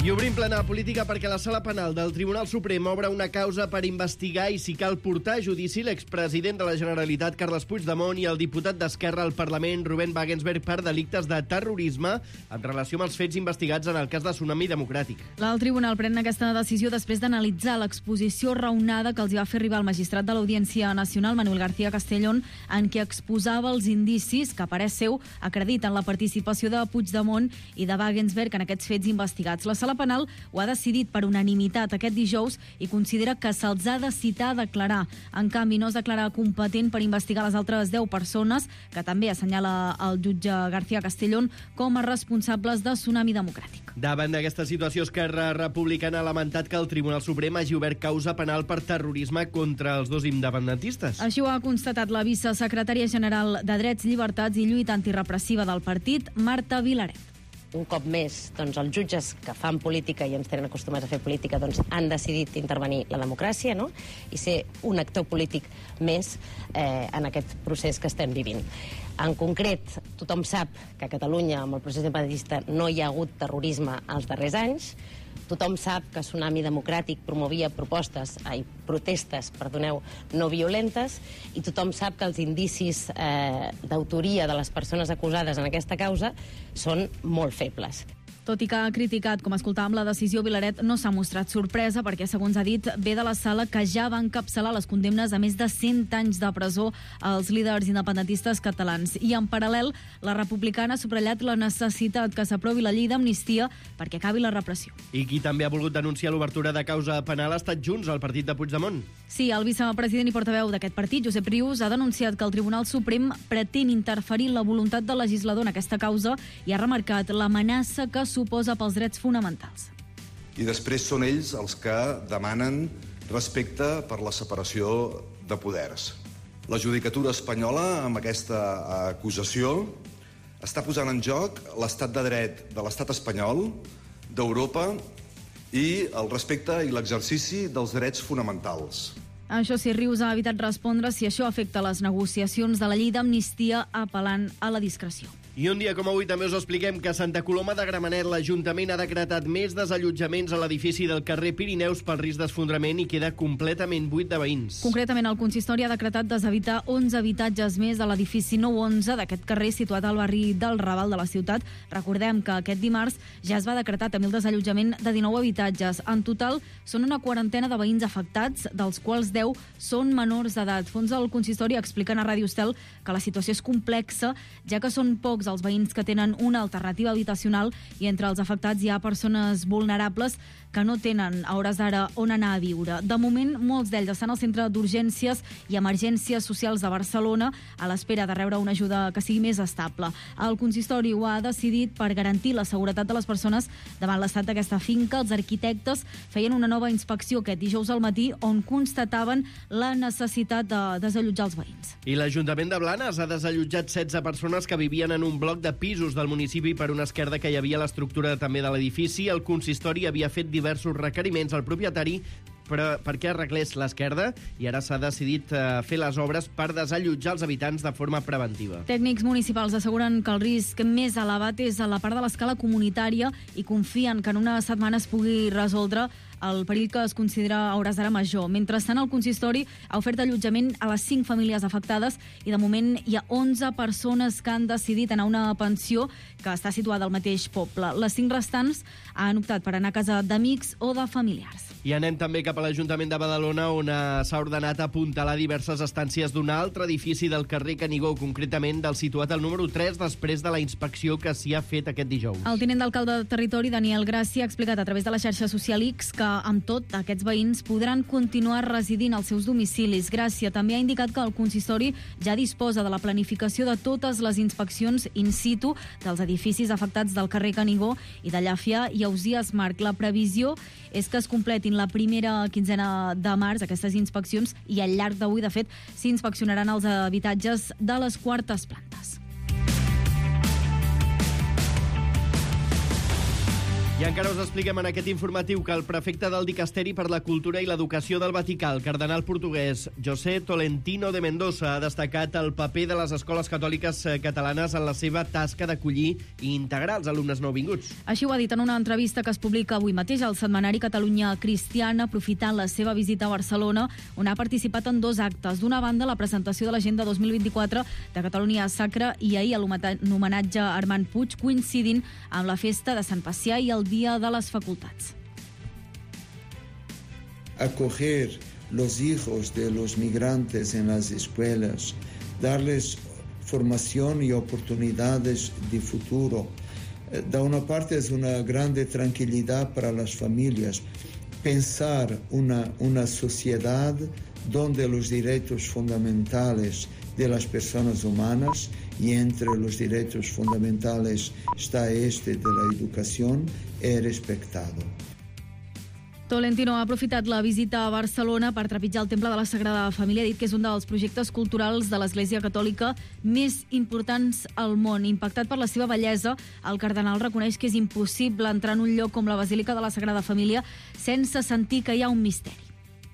I obrim plana política perquè la Sala Penal del Tribunal Suprem obre una causa per investigar i, si cal, portar a judici l'expresident de la Generalitat, Carles Puigdemont, i el diputat d'Esquerra al Parlament, Ruben Wagensberg, per delictes de terrorisme en relació amb els fets investigats en el cas de Tsunami Democràtic. El tribunal pren aquesta decisió després d'analitzar l'exposició raonada que els va fer arribar el magistrat de l'Audiència Nacional, Manuel García Castellón, en què exposava els indicis que, a parer seu, acrediten la participació de Puigdemont i de Wagensberg en aquests fets investigats. La Sala Penal ho ha decidit per unanimitat aquest dijous i considera que se'ls ha de citar a declarar. En canvi, no es declara competent per investigar les altres deu persones, que també assenyala el jutge García Castellón com a responsables de Tsunami Democràtic. Davant d'aquesta situació, Esquerra Republicana ha lamentat que el Tribunal Suprem hagi obert causa penal per terrorisme contra els dos independentistes. Així ho ha constatat la vicesecretària general de Drets, Llibertats i Lluita Antirepressiva del partit, Marta Vilaret. Un cop més, doncs, els jutges que fan política i ens tenen acostumats a fer política doncs, han decidit intervenir la democràcia, no? I ser un actor polític més eh, en aquest procés que estem vivint. En concret, tothom sap que a Catalunya, amb el procés independentista, no hi ha hagut terrorisme els darrers anys. Tothom sap que Tsunami Democràtic promovia propostes, ai, protestes, perdoneu, no violentes, i tothom sap que els indicis eh, d'autoria de les persones acusades en aquesta causa són molt febles. Tot i que ha criticat, com escoltàvem, la decisió, Vilaret no s'ha mostrat sorpresa perquè, segons ha dit, ve de la sala que ja va encapçalar les condemnes a més de cent anys de presó als líders independentistes catalans. I, en paral·lel, la republicana ha subratllat la necessitat que s'aprovi la llei d'amnistia perquè acabi la repressió. I qui també ha volgut denunciar l'obertura de causa penal ha estat Junts, el partit de Puigdemont. Sí, el vicepresident i portaveu d'aquest partit, Josep Rius, ha denunciat que el Tribunal Suprem pretén interferir la voluntat del legislador en aquesta causa i ha remarcat l'amenaça que suposa pels drets fonamentals. I després són ells els que demanen respecte per la separació de poders. La judicatura espanyola, amb aquesta acusació, està posant en joc l'estat de dret de l'estat espanyol, d'Europa, i el respecte i l'exercici dels drets fonamentals. Això sí, Rius ha evitat respondre si això afecta les negociacions de la llei d'amnistia, apel·lant a la discreció. I un dia com avui també us expliquem que a Santa Coloma de Gramenet l'Ajuntament ha decretat més desallotjaments a l'edifici del carrer Pirineus pel risc d'esfondrament i queda completament buit de veïns. Concretament, el consistori ha decretat deshabitar onze habitatges més de l'edifici nou onze d'aquest carrer situat al barri del Raval de la ciutat. Recordem que aquest dimarts ja es va decretar també el desallotjament de dinou habitatges. En total, són una quarantena de veïns afectats, dels quals deu són menors d'edat. Fons del consistori expliquen a Ràdio Estel que la situació és complexa, ja que són pocs els veïns que tenen una alternativa habitacional i entre els afectats hi ha persones vulnerables que no tenen a hores d'ara on anar a viure. De moment, molts d'ells estan al Centre d'Urgències i Emergències Socials de Barcelona a l'espera de rebre una ajuda que sigui més estable. El consistori ho ha decidit per garantir la seguretat de les persones davant l'estat d'aquesta finca. Els arquitectes feien una nova inspecció aquest dijous al matí on constataven la necessitat de desallotjar els veïns. I l'Ajuntament de Blanes ha desallotjat setze persones que vivien en un bloc de pisos del municipi per una esquerda que hi havia a l'estructura també de l'edifici. El consistori havia fet diversos requeriments al propietari però perquè arreglés l'esquerda i ara s'ha decidit eh, fer les obres per desallotjar els habitants de forma preventiva. Tècnics municipals asseguren que el risc més elevat és a la part de l'escala comunitària i confien que en una setmana es pugui resoldre el perill que es considera a hores d'ara major. Mentrestant, el consistori ha ofert allotjament a les cinc famílies afectades i de moment hi ha onze persones que han decidit anar a una pensió que està situada al mateix poble. Les cinc restants han optat per anar a casa d'amics o de familiars. I anem també cap a l'Ajuntament de Badalona, on s'ha ordenat apuntalar diverses estàncies d'un altre edifici del carrer Canigó, concretament del situat al número tres, després de la inspecció que s'hi ha fet aquest dijous. El tinent d'alcalde de territori, Daniel Gràcia, ha explicat a través de la xarxa social X que, amb tot, aquests veïns podran continuar residint als seus domicilis. Gràcia també ha indicat que el consistori ja disposa de la planificació de totes les inspeccions in situ dels edificis afectats del carrer Canigó i de Llàfia i Ausiàs Marc. La previsió és que es completin la primera quinzena de març aquestes inspeccions i al llarg d'avui, de fet, s'inspeccionaran els habitatges de les quartes plantes. I encara us expliquem en aquest informatiu que el prefecte del Dicasteri per la Cultura i l'Educació del Vaticà, el cardenal portuguès José Tolentino de Mendoza, ha destacat el paper de les escoles catòliques catalanes en la seva tasca d'acollir i integrar els alumnes nouvinguts. Així ho ha dit en una entrevista que es publica avui mateix al setmanari Catalunya Cristiana, aprofitant la seva visita a Barcelona, on ha participat en dos actes. D'una banda, la presentació de l'Agenda dos mil vint-i-quatre de Catalunya Sacra i ahir l'homenatge a Armand Puig, coincidint amb la festa de Sant Pacià i el Dia de les Facultats. Acoger los hijos de los migrantes en las escuelas, darles formación y oportunidades de futuro. De una parte es una grande tranquilidad para las familias. Pensar una, una sociedad donde los derechos fundamentales de las personas humanas, y entre los derechos fundamentales está este de la educación, es respetado. Tolentino ha aprofitat la visita a Barcelona per trepitjar el Temple de la Sagrada Família. Ha dit que és un dels projectes culturals de l'Església Catòlica més importants al món. Impactat per la seva bellesa, el cardenal reconeix que és impossible entrar en un lloc com la Basílica de la Sagrada Família sense sentir que hi ha un misteri.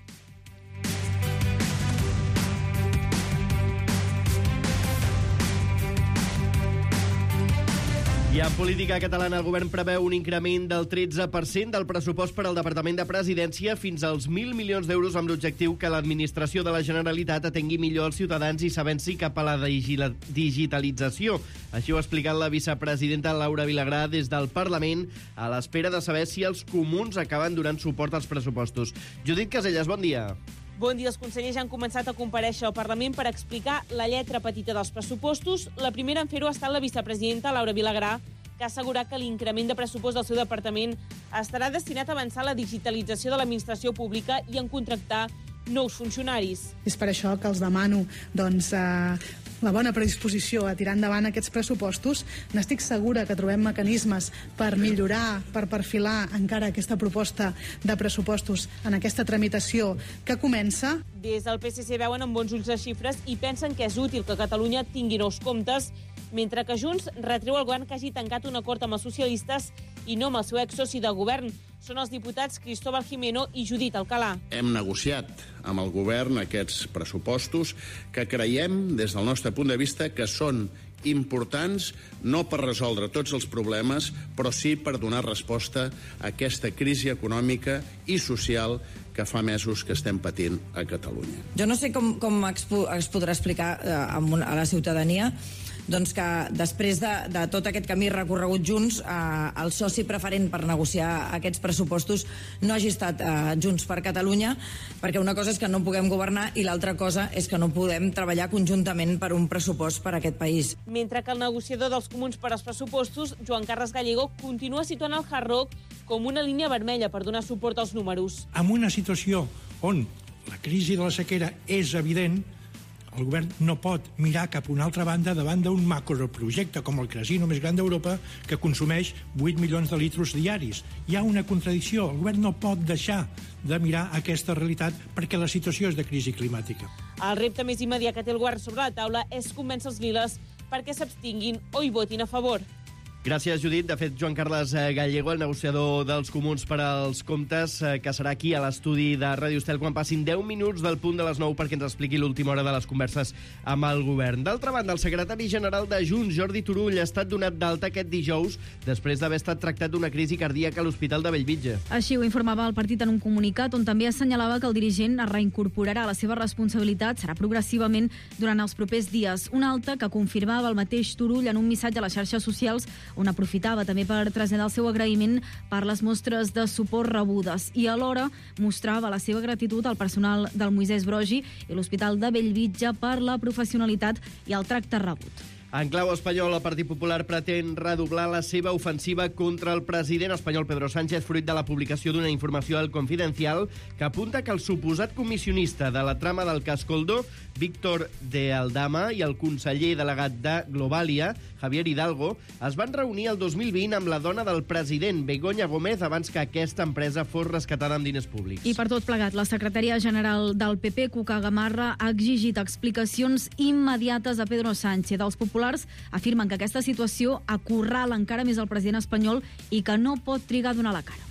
I en política catalana, el govern preveu un increment del tretze per cent del pressupost per al Departament de Presidència fins als mil milions d'euros amb l'objectiu que l'administració de la Generalitat atengui millor els ciutadans i s'avenci cap a la digitalització. Així ho ha explicat la vicepresidenta Laura Vilagrà des del Parlament, a l'espera de saber si els comuns acaben donant suport als pressupostos. Judit Casellas, bon dia. Bon dia. Els consellers han començat a comparèixer al Parlament per explicar la lletra petita dels pressupostos. La primera en fer-ho ha estat la vicepresidenta Laura Vilagrà, que ha assegurat que l'increment de pressupost del seu departament estarà destinat a avançar la digitalització de l'administració pública i en contractar nous funcionaris. És per això que els demano doncs, eh, la bona predisposició a tirar endavant aquests pressupostos. N'estic segura que trobem mecanismes per millorar, per perfilar encara aquesta proposta de pressupostos en aquesta tramitació que comença. Des del P S C veuen amb bons ulls les xifres i pensen que és útil que Catalunya tingui nous comptes, mentre que Junts retreu al govern que hagi tancat un acord amb els socialistes i no amb el seu exsoci de govern. Són els diputats Cristóbal Gimeno i Judit Alcalà. Hem negociat amb el govern aquests pressupostos que creiem, des del nostre punt de vista, que són importants no per resoldre tots els problemes, però sí per donar resposta a aquesta crisi econòmica i social que fa mesos que estem patint a Catalunya. Jo no sé com, com es, es podrà explicar eh, a, una, a la ciutadania doncs que després de, de tot aquest camí recorregut junts, eh, el soci preferent per negociar aquests pressupostos no hagi estat eh, Junts per Catalunya, perquè una cosa és que no puguem governar i l'altra cosa és que no podem treballar conjuntament per un pressupost per a aquest país. Mentre que el negociador dels comuns per als pressupostos, Joan Carles Gallego, continua situant el Hard Rock com una línia vermella per donar suport als números. En una situació on la crisi de la sequera és evident, el govern no pot mirar cap a una altra banda davant d'un macroprojecte com el casino més gran d'Europa que consumeix vuit milions de litres diaris. Hi ha una contradicció. El govern no pot deixar de mirar aquesta realitat perquè la situació és de crisi climàtica. El repte més immediat que té el govern sobre la taula és convèncer els liles perquè s'abstinguin o hi votin a favor. Gràcies, Judit. De fet, Joan Carles Gallego, el negociador dels comuns per als comptes, que serà aquí a l'estudi de Ràdio Estel quan passin deu minuts del punt de les nou perquè ens expliqui l'última hora de les converses amb el govern. D'altra banda, el secretari general de Junts, Jordi Turull, ha estat donat d'alta aquest dijous després d'haver estat tractat d'una crisi cardíaca a l'Hospital de Bellvitge. Així ho informava el partit en un comunicat on també assenyalava que el dirigent es reincorporarà a la seva responsabilitat, serà progressivament durant els propers dies. Una alta que confirmava el mateix Turull en un missatge a les xarxes socials on aprofitava també per traslladar el seu agraïment per les mostres de suport rebudes i alhora mostrava la seva gratitud al personal del Moisès Broggi i l'Hospital de Bellvitge per la professionalitat i el tracte rebut. En clau espanyol, el Partit Popular pretén redoblar la seva ofensiva contra el president espanyol Pedro Sánchez fruit de la publicació d'una informació al Confidencial que apunta que el suposat comissionista de la trama del cas Coldo, Víctor de Aldama, i el conseller delegat de Globalia, Javier Hidalgo, es van reunir el dos mil vint amb la dona del president, Begoña Gómez, abans que aquesta empresa fos rescatada amb diners públics. I per tot plegat, la secretària general del P P, Cuca Gamarra, ha exigit explicacions immediates a Pedro Sánchez. Els populars populars afirmen que aquesta situació acorrala encara més el president espanyol i que no pot trigar a donar la cara.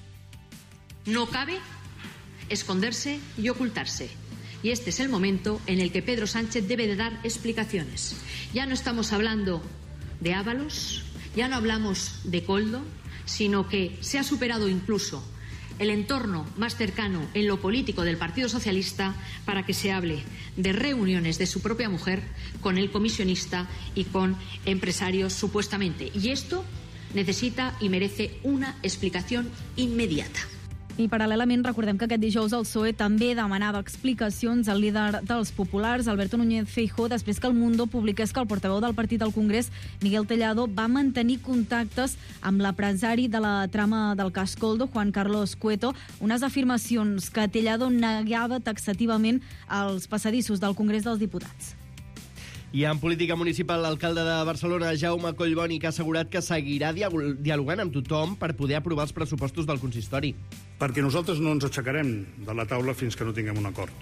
No cabe esconderse y ocultarse. Y este es el momento en el que Pedro Sánchez debe de dar explicaciones. Ya no estamos hablando de Ábalos, ya no hablamos de Koldo, sino que se ha superado incluso el entorno más cercano en lo político del Partido Socialista para que se hable de reuniones de su propia mujer con el comisionista y con empresarios supuestamente. Y esto necesita y merece una explicación inmediata. I paral·lelament recordem que aquest dijous el P S O E també demanava explicacions al líder dels populars, Alberto Núñez Feijóo, després que El Mundo publiqués que el portaveu del partit al Congrés, Miguel Tellado, va mantenir contactes amb l'empresari de la trama del cas Koldo, Juan Carlos Cueto, unes afirmacions que Tellado negava taxativament als passadissos del Congrés dels Diputats. I en política municipal, l'alcalde de Barcelona, Jaume Collboni, que ha assegurat que seguirà dialogant amb tothom per poder aprovar els pressupostos del consistori. Perquè nosaltres no ens aixecarem de la taula fins que no tinguem un acord.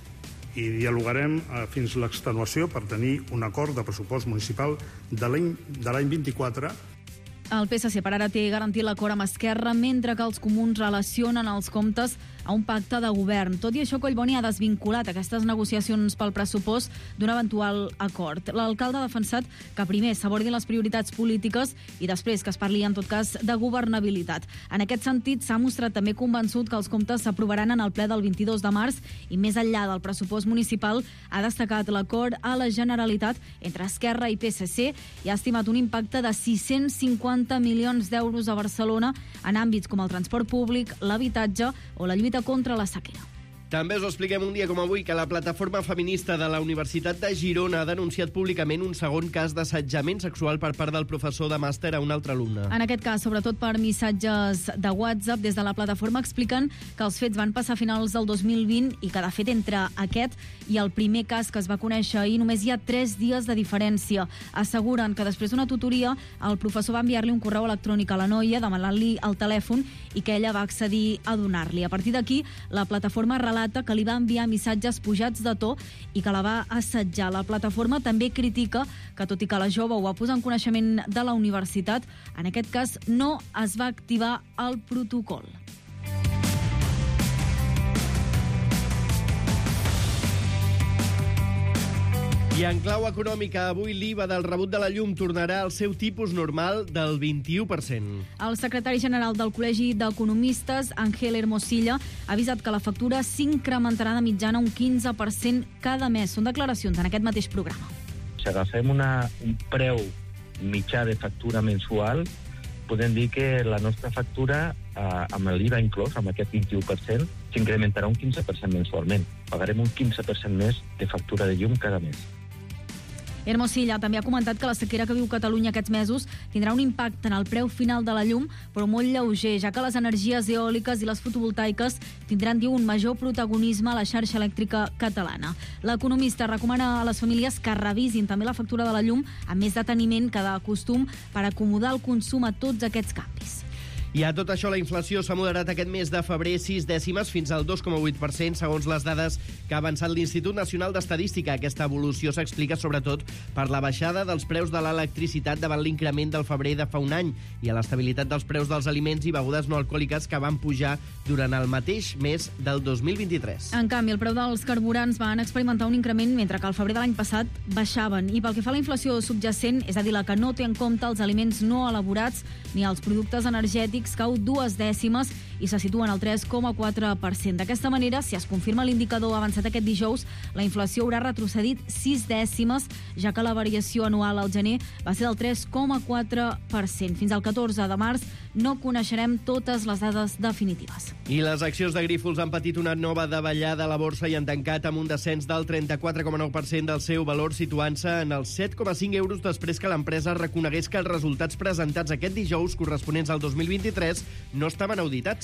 I dialogarem fins l'extenuació per tenir un acord de pressupost municipal de l'any vint-i-quatre. El P S C per ara té garantit l'acord amb Esquerra, mentre que els comuns relacionen els comptes a un pacte de govern. Tot i això, Collboni ha desvinculat aquestes negociacions pel pressupost d'un eventual acord. L'alcalde ha defensat que primer s'abordin les prioritats polítiques i després que es parli, en tot cas, de governabilitat. En aquest sentit, s'ha mostrat també convençut que els comptes s'aprovaran en el ple del vint-i-dos de març i més enllà del pressupost municipal ha destacat l'acord a la Generalitat entre Esquerra i P S C i ha estimat un impacte de sis-cents cinquanta milions d'euros a Barcelona en àmbits com el transport públic, l'habitatge o la lluita contra la sequera. També us ho expliquem un dia com avui que la plataforma feminista de la Universitat de Girona ha denunciat públicament un segon cas d'assetjament sexual per part del professor de màster a un altre alumne. En aquest cas, sobretot per missatges de WhatsApp, des de la plataforma expliquen que els fets van passar a finals del dos mil vint i que, de fet, entre aquest i el primer cas que es va conèixer ahir només hi ha tres dies de diferència. Asseguren que després d'una tutoria el professor va enviar-li un correu electrònic a la noia demanant-li el telèfon i que ella va accedir a donar-li. A partir d'aquí, la plataforma relata que li va enviar missatges pujats de to i que la va assetjar. La plataforma també critica que, tot i que la jove ho va posar en coneixement de la universitat, en aquest cas no es va activar el protocol. I en clau econòmica, avui l'I V A del rebut de la llum tornarà al seu tipus normal del vint-i-u per cent. El secretari general del Col·legi d'Economistes, Ángel Hermosilla, ha avisat que la factura s'incrementarà de mitjana un quinze per cent cada mes. Són declaracions en aquest mateix programa. Si agafem una, un preu mitjà de factura mensual, podem dir que la nostra factura, eh, amb l'I V A inclòs, amb aquest vint-i-u per cent, s'incrementarà un quinze per cent mensualment. Pagarem un quinze per cent més de factura de llum cada mes. Hermosilla també ha comentat que la sequera que viu Catalunya aquests mesos tindrà un impacte en el preu final de la llum, però molt lleuger, ja que les energies eòliques i les fotovoltaiques tindran, diu, un major protagonisme a la xarxa elèctrica catalana. L'economista recomana a les famílies que revisin també la factura de la llum amb més deteniment que de costum per acomodar el consum a tots aquests canvis. I a tot això, la inflació s'ha moderat aquest mes de febrer sis dècimes fins al dos coma vuit per cent, segons les dades que ha avançat l'Institut Nacional d'Estadística. Aquesta evolució s'explica sobretot per la baixada dels preus de l'electricitat davant l'increment del febrer de fa un any i a l'estabilitat dels preus dels aliments i begudes no alcohòliques que van pujar durant el mateix mes del dos mil vint-i-tres. En canvi, el preu dels carburants van experimentar un increment mentre que al febrer de l'any passat baixaven. I pel que fa a la inflació subjacent, és a dir, la que no té en compte els aliments no elaborats ni els productes energètics, cau dues dècimes i se situen al tres coma quatre per cent. D'aquesta manera, si es confirma l'indicador avançat aquest dijous, la inflació haurà retrocedit sis dècimes, ja que la variació anual al gener va ser del tres coma quatre per cent. Fins al catorze de març no coneixerem totes les dades definitives. I les accions de Grífols han patit una nova davallada a la borsa i han tancat amb un descens del trenta-quatre coma nou per cent del seu valor, situant-se en els set coma cinc euros després que l'empresa reconegués que els resultats presentats aquest dijous corresponents al dos mil vint-i-tres no estaven auditats.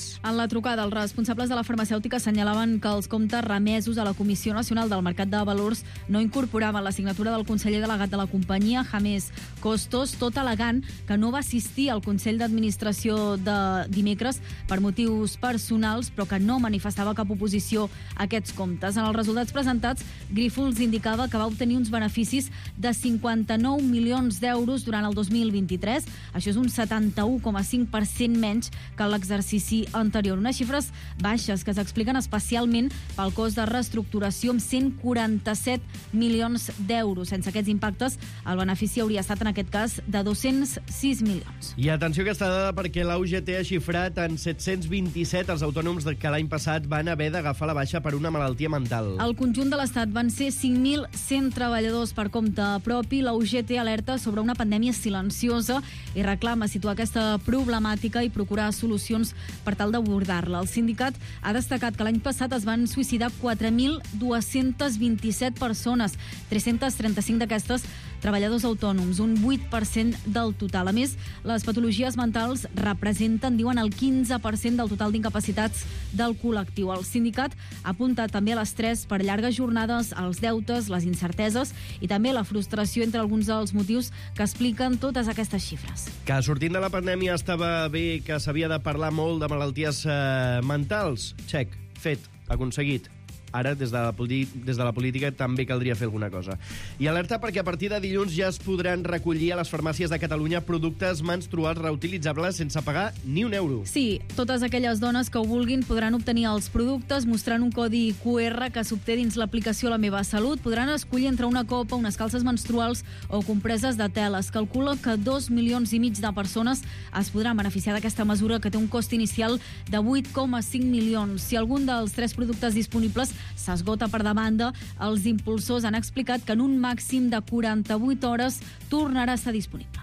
más. En la trucada, els responsables de la farmacèutica assenyalaven que els comptes remesos a la Comissió Nacional del Mercat de Valors no incorporaven la signatura del conseller delegat de la companyia, James Costos, tot al·legant que no va assistir al Consell d'Administració de dimecres per motius personals, però que no manifestava cap oposició a aquests comptes. En els resultats presentats, Grífols indicava que va obtenir uns beneficis de cinquanta-nou milions d'euros durant el dos mil vint-i-tres. Això és un setanta-u coma cinc per cent menys que l'exercici anterior. Unes xifres baixes que s'expliquen especialment pel cost de reestructuració amb cent quaranta-set milions d'euros. Sense aquests impactes, el benefici hauria estat, en aquest cas, de dos-cents sis milions. I atenció a aquesta dada perquè la U G T ha xifrat en set-cents vint-i-set els autònoms que l'any passat van haver d'agafar la baixa per una malaltia mental. Al conjunt de l'Estat van ser cinc mil cent treballadors per compte propi. La U G T alerta sobre una pandèmia silenciosa i reclama situar aquesta problemàtica i procurar solucions per tal d'abordar-la. El sindicat ha destacat que l'any passat es van suïcidar quatre mil dos-cents vint-i-set persones, tres-cents trenta-cinc d'aquestes treballadors autònoms, un vuit per cent del total. A més, les patologies mentals representen, diuen, el quinze per cent del total d'incapacitats del col·lectiu. El sindicat ha apuntat també a l'estrès per llargues jornades, els deutes, les incerteses i també la frustració entre alguns dels motius que expliquen totes aquestes xifres. Que sortint de la pandèmia estava bé que s'havia de parlar molt de malalties eh, mentals. Check, fet, aconseguit. Ara, des de, la, des de la política, també caldria fer alguna cosa. I alerta perquè a partir de dilluns ja es podran recollir a les farmàcies de Catalunya productes menstruals reutilitzables sense pagar ni un euro. Sí, totes aquelles dones que ho vulguin podran obtenir els productes mostrant un codi Q R que s'obté dins l'aplicació La Meva Salut. Podran escollir entre una copa, unes calces menstruals o compreses de tela. Es calcula que dos milions i mig de persones es podran beneficiar d'aquesta mesura que té un cost inicial de vuit coma cinc milions. Si algun dels tres productes disponibles s'esgota per demanda, els impulsors han explicat que en un màxim de quaranta-vuit hores tornarà a estar disponible.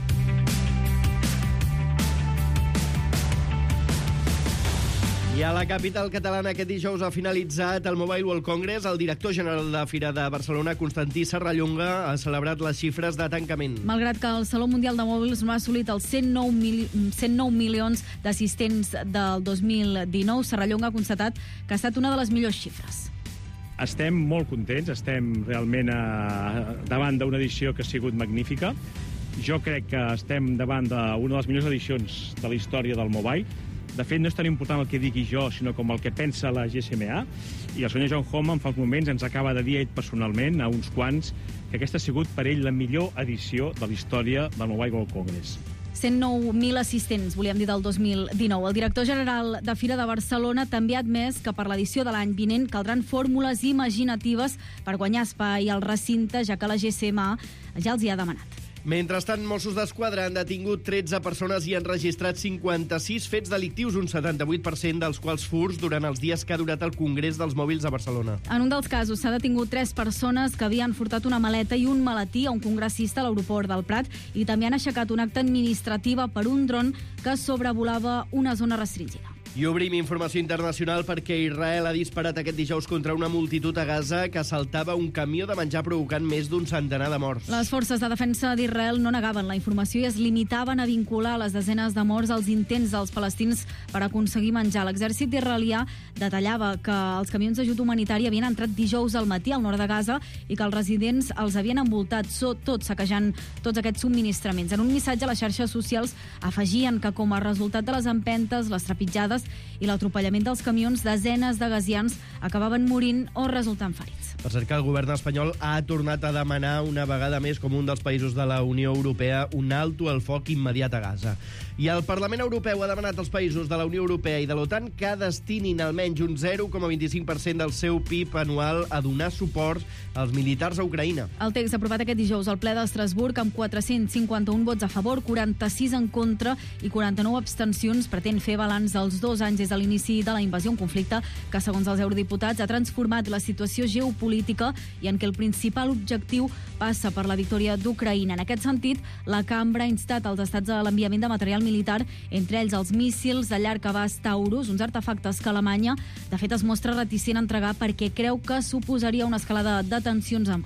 I a la capital catalana aquest dijous ha finalitzat el Mobile World Congress. El director general de Fira de Barcelona, Constantí Serrallonga, ha celebrat les xifres de tancament. Malgrat que el Saló Mundial de Mòbils no ha assolit els cent nou, mil, cent nou milions d'assistents del dos mil dinou, Serrallonga ha constatat que ha estat una de les millors xifres. Estem molt contents, estem realment a, davant d'una edició que ha sigut magnífica. Jo crec que estem davant d'una de les millors edicions de la història del Mobile. De fet, no és tan important el que digui jo, sinó com el que pensa la G S M A. I el senyor John Homan, fa uns moments, ens acaba de dir ell personalment, a uns quants, que aquesta ha sigut per ell la millor edició de la història del Mobile World Congress. cent nou mil assistents, volíem dir, del dos mil dinou. El director general de Fira de Barcelona també ha admès que per l'edició de l'any vinent caldran fórmules imaginatives per guanyar espai al recinte, ja que la G S M A ja els hi ha demanat. Mentrestant, Mossos d'Esquadra han detingut tretze persones i han registrat cinquanta-sis fets delictius, un setanta-vuit per cent dels quals furts durant els dies que ha durat el Congrés dels Mòbils a Barcelona. En un dels casos s'ha detingut tres persones que havien furtat una maleta i un maletí a un congressista a l'aeroport del Prat i també han aixecat una acta administrativa per un dron que sobrevolava una zona restringida. I obrim informació internacional perquè Israel ha disparat aquest dijous contra una multitud a Gaza que assaltava un camió de menjar provocant més d'un centenar de morts. Les forces de defensa d'Israel no negaven la informació i es limitaven a vincular les desenes de morts als intents dels palestins per aconseguir menjar. L'exèrcit israelià detallava que els camions d'ajut humanitari havien entrat dijous al matí al nord de Gaza i que els residents els havien envoltat, tot saquejant tots aquests subministraments. En un missatge a les xarxes socials afegien que com a resultat de les empentes, les trepitjades i l'atropellament dels camions, desenes de gazians acabaven morint o resultant ferits. Per cert que el govern espanyol ha tornat a demanar una vegada més, com un dels països de la Unió Europea, un alto al foc immediat a Gaza. I el Parlament Europeu ha demanat als països de la Unió Europea i de l'OTAN que destinin almenys un zero coma vint-i-cinc per cent del seu P I B anual a donar suport als militars a Ucraïna. El text aprovat aquest dijous al ple d'Estrasburg amb quatre-cents cinquanta-un vots a favor, quaranta-sis en contra i quaranta-nou abstencions pretén fer balanç dels dos anys des de l'inici de la invasió, un conflicte que, segons els eurodiputats, ha transformat la situació geopolítica i en què el principal objectiu passa per la victòria d'Ucraïna. En aquest sentit, la cambra ha instat als estats a l'enviament de material militar, entre ells els míssils de llarg abast Taurus, uns artefactes que Alemanya, de fet, es mostra reticent a entregar perquè creu que suposaria una escalada de tensions amb Rússia.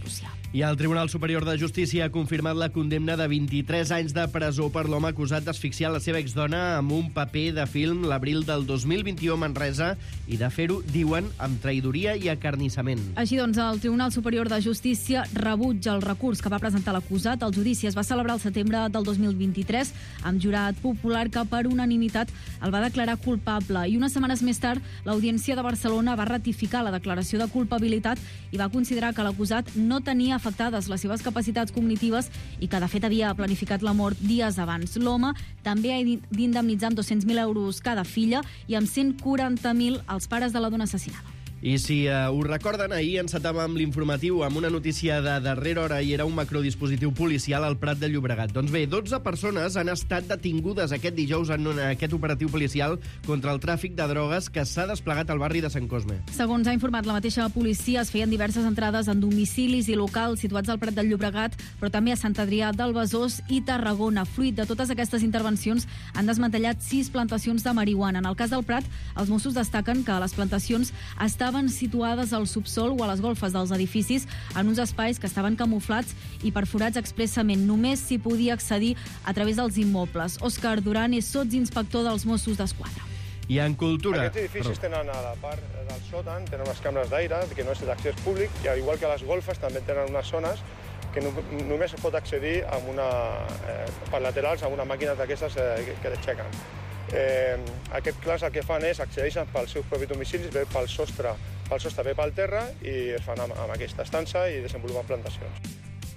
I el Tribunal Superior de Justícia ha confirmat la condemna de vint-i-tres anys de presó per l'home acusat d'asfixiar la seva exdona amb un paper de film l'abril del dos mil vint-i-u a Manresa i de fer-ho, diuen, amb traïdoria i acarnissament. Així doncs, el Tribunal Superior de Justícia rebutja el recurs que va presentar l'acusat. El judici es va celebrar al setembre del dos mil vint-i-tres amb jurat popular que per unanimitat el va declarar culpable. I unes setmanes més tard, l'Audiència de Barcelona va ratificar la declaració de culpabilitat i va considerar que l'acusat no tenia afectades les seves capacitats cognitives i que, de fet, havia planificat la mort dies abans. L'home també ha d'indemnitzar amb dos-cents mil euros cada filla i amb cent quaranta mil els pares de la dona assassinada. I si uh, us recorden, ahir encetàvem l'informatiu amb una notícia de darrera hora i era un macrodispositiu policial al Prat de Llobregat. Doncs bé, dotze persones han estat detingudes aquest dijous en aquest operatiu policial contra el tràfic de drogues que s'ha desplegat al barri de Sant Cosme. Segons ha informat la mateixa policia, es feien diverses entrades en domicilis i locals situats al Prat de Llobregat, però també a Sant Adrià del Besòs i Tarragona. Fruit de totes aquestes intervencions han desmantellat sis plantacions de marihuana. En el cas del Prat, els Mossos destaquen que les plantacions estan estaven situades al subsol o a les golfes dels edificis en uns espais que estaven camuflats i perforats expressament. Només s'hi podia accedir a través dels immobles. Òscar Duran és sotsinspector dels Mossos d'Esquadra. I en cultura... Aquests edificis tenen a la part del sòtan, tenen unes càmeres d'aire, que no és d'accés públic, i igual que les golfes també tenen unes zones que no, només es pot accedir amb una, eh, per laterals amb una màquina d'aquestes eh, que l'aixequen. Eh, aquest clars el que fan és accedeixen pels seus propis domicilis, ve pel sostre, pel sostre ve pel terra i es fan amb, amb aquesta estança i desenvolupen plantacions.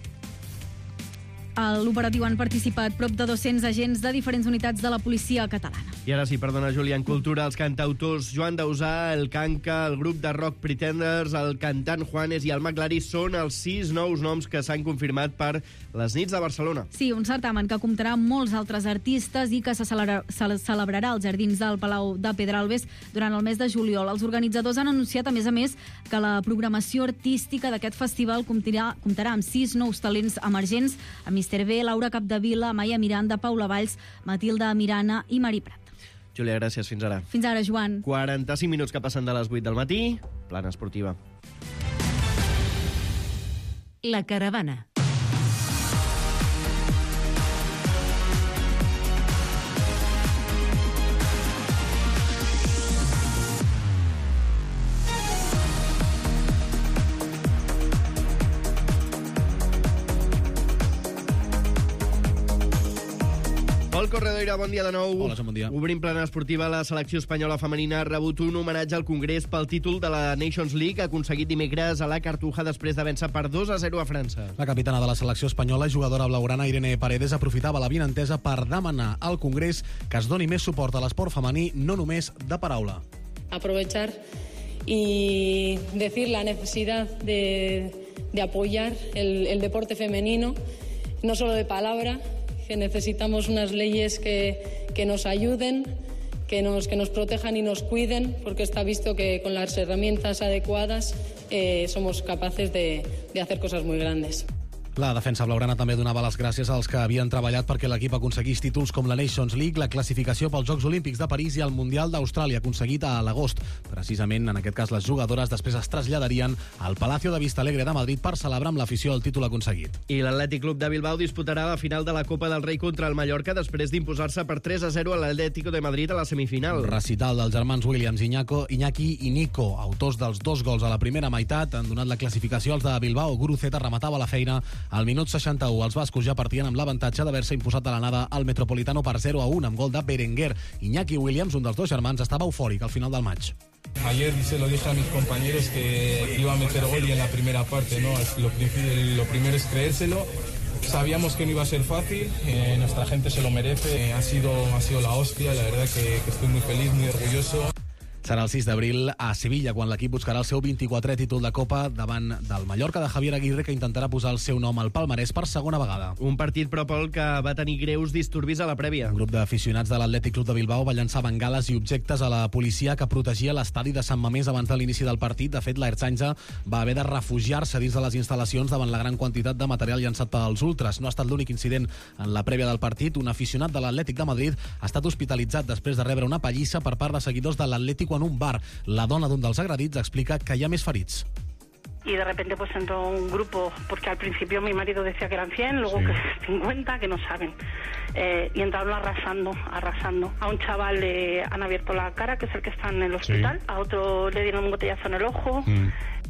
A l'operatiu han participat prop de dos-cents agents de diferents unitats de la policia catalana. I ara sí, perdona, Júlia, en cultura, els cantautors Joan Dausà, el Canca, el grup de rock Pretenders, el cantant Juanes i el Maclari són els sis nous noms que s'han confirmat per les nits de Barcelona. Sí, un certamen que comptarà molts altres artistes i que se celebra, se celebrarà als jardins del Palau de Pedralbes durant el mes de juliol. Els organitzadors han anunciat, a més a més, que la programació artística d'aquest festival comptarà, comptarà amb sis nous talents emergents, amb Mister B, Laura Capdevila, Maia Miranda, Paula Valls, Matilda Mirana i Mari Prat. Júlia, gràcies. Fins ara. Fins ara, Joan. quaranta-cinc minuts que passen de les vuit del matí. Plana esportiva. La caravana. Pol Corredoira, bon dia de nou. Hola, bon dia. Obrim plana esportiva. La selecció espanyola femenina ha rebut un homenatge al Congrés pel títol de la Nations League, aconseguit dimecres a la Cartuja després de vèncer per dos a zero a França. La capitana de la selecció espanyola i jugadora blaugrana Irene Paredes aprofitava la vinentesa per demanar al Congrés que es doni més suport a l'esport femení, no només de paraula. Aprovechar y decir la necesidad de, de apoyar el, el deporte femenino, no solo de palabra, que necesitamos unas leyes que, que nos ayuden, que nos, que nos protejan y nos cuiden, porque está visto que con las herramientas adecuadas eh, somos capaces de, de hacer cosas muy grandes. La defensa blaugrana també donava les gràcies als que havien treballat perquè l'equip aconseguís títols com la Nations League, la classificació pels Jocs Olímpics de París i el Mundial d'Austràlia, aconseguit a l'agost. Precisament, en aquest cas, les jugadores després es traslladarien al Palacio de Vistalegre de Madrid per celebrar amb l'afició el títol aconseguit. I l'Atlètic Club de Bilbao disputarà la final de la Copa del Rei contra el Mallorca després d'imposar-se per tres a zero a l'Atlético de Madrid a la semifinal. Recital dels germans Williams, Iñaco, Iñaki i Nico, autors dels dos gols a la primera meitat, han donat la classificació als de Bilbao. Guruceta rematava la feina al minut seixanta-u. Els bascos ja partien amb l'avantatge d'haver-se imposat a l'anada al Metropolitano per zero a un amb gol de Berenguer. Iñaki Williams, un dels dos germans, estava eufòric al final del maig. Ayer se lo dije a mis compañeros que iba a meter gol y en la primera parte, ¿no? Lo, lo primero es creérselo. Sabíamos que no iba a ser fácil, eh, nuestra gente se lo merece, eh, ha sido, ha sido la hostia, la verdad que, que estoy muy feliz, muy orgulloso. Serà el sis d'abril a Sevilla, quan l'equip buscarà el seu vint-i-quatrè títol de Copa davant del Mallorca de Javier Aguirre, que intentarà posar el seu nom al palmarès per segona vegada. Un partit, però, Pol, que va tenir greus disturbis a la prèvia. Un grup d'aficionats de l'Atlètic Club de Bilbao va llançar bengales i objectes a la policia que protegia l'estadi de Sant Mamés abans de l'inici del partit. De fet, l'Ertzaintza va haver de refugiar-se dins de les instal·lacions davant la gran quantitat de material llançat pels ultras. No ha estat l'únic incident en la prèvia del partit. Un aficionat de l'Atlètic de Madrid ha estat hospitalitzat després de rebre una pallissa per part de seguidors de l'Atlético en un bar. La dona d'un dels agredits explica que hi ha més ferits. y de repente pues entró un grupo, porque al principio mi marido decía que eran cien, luego sí. que cincuenta, que no saben. Eh, y entraron arrasando, arrasando. A un chaval le han abierto la cara, que es el que está en el hospital, sí. a otro le dieron un botellazo en el ojo. Mm.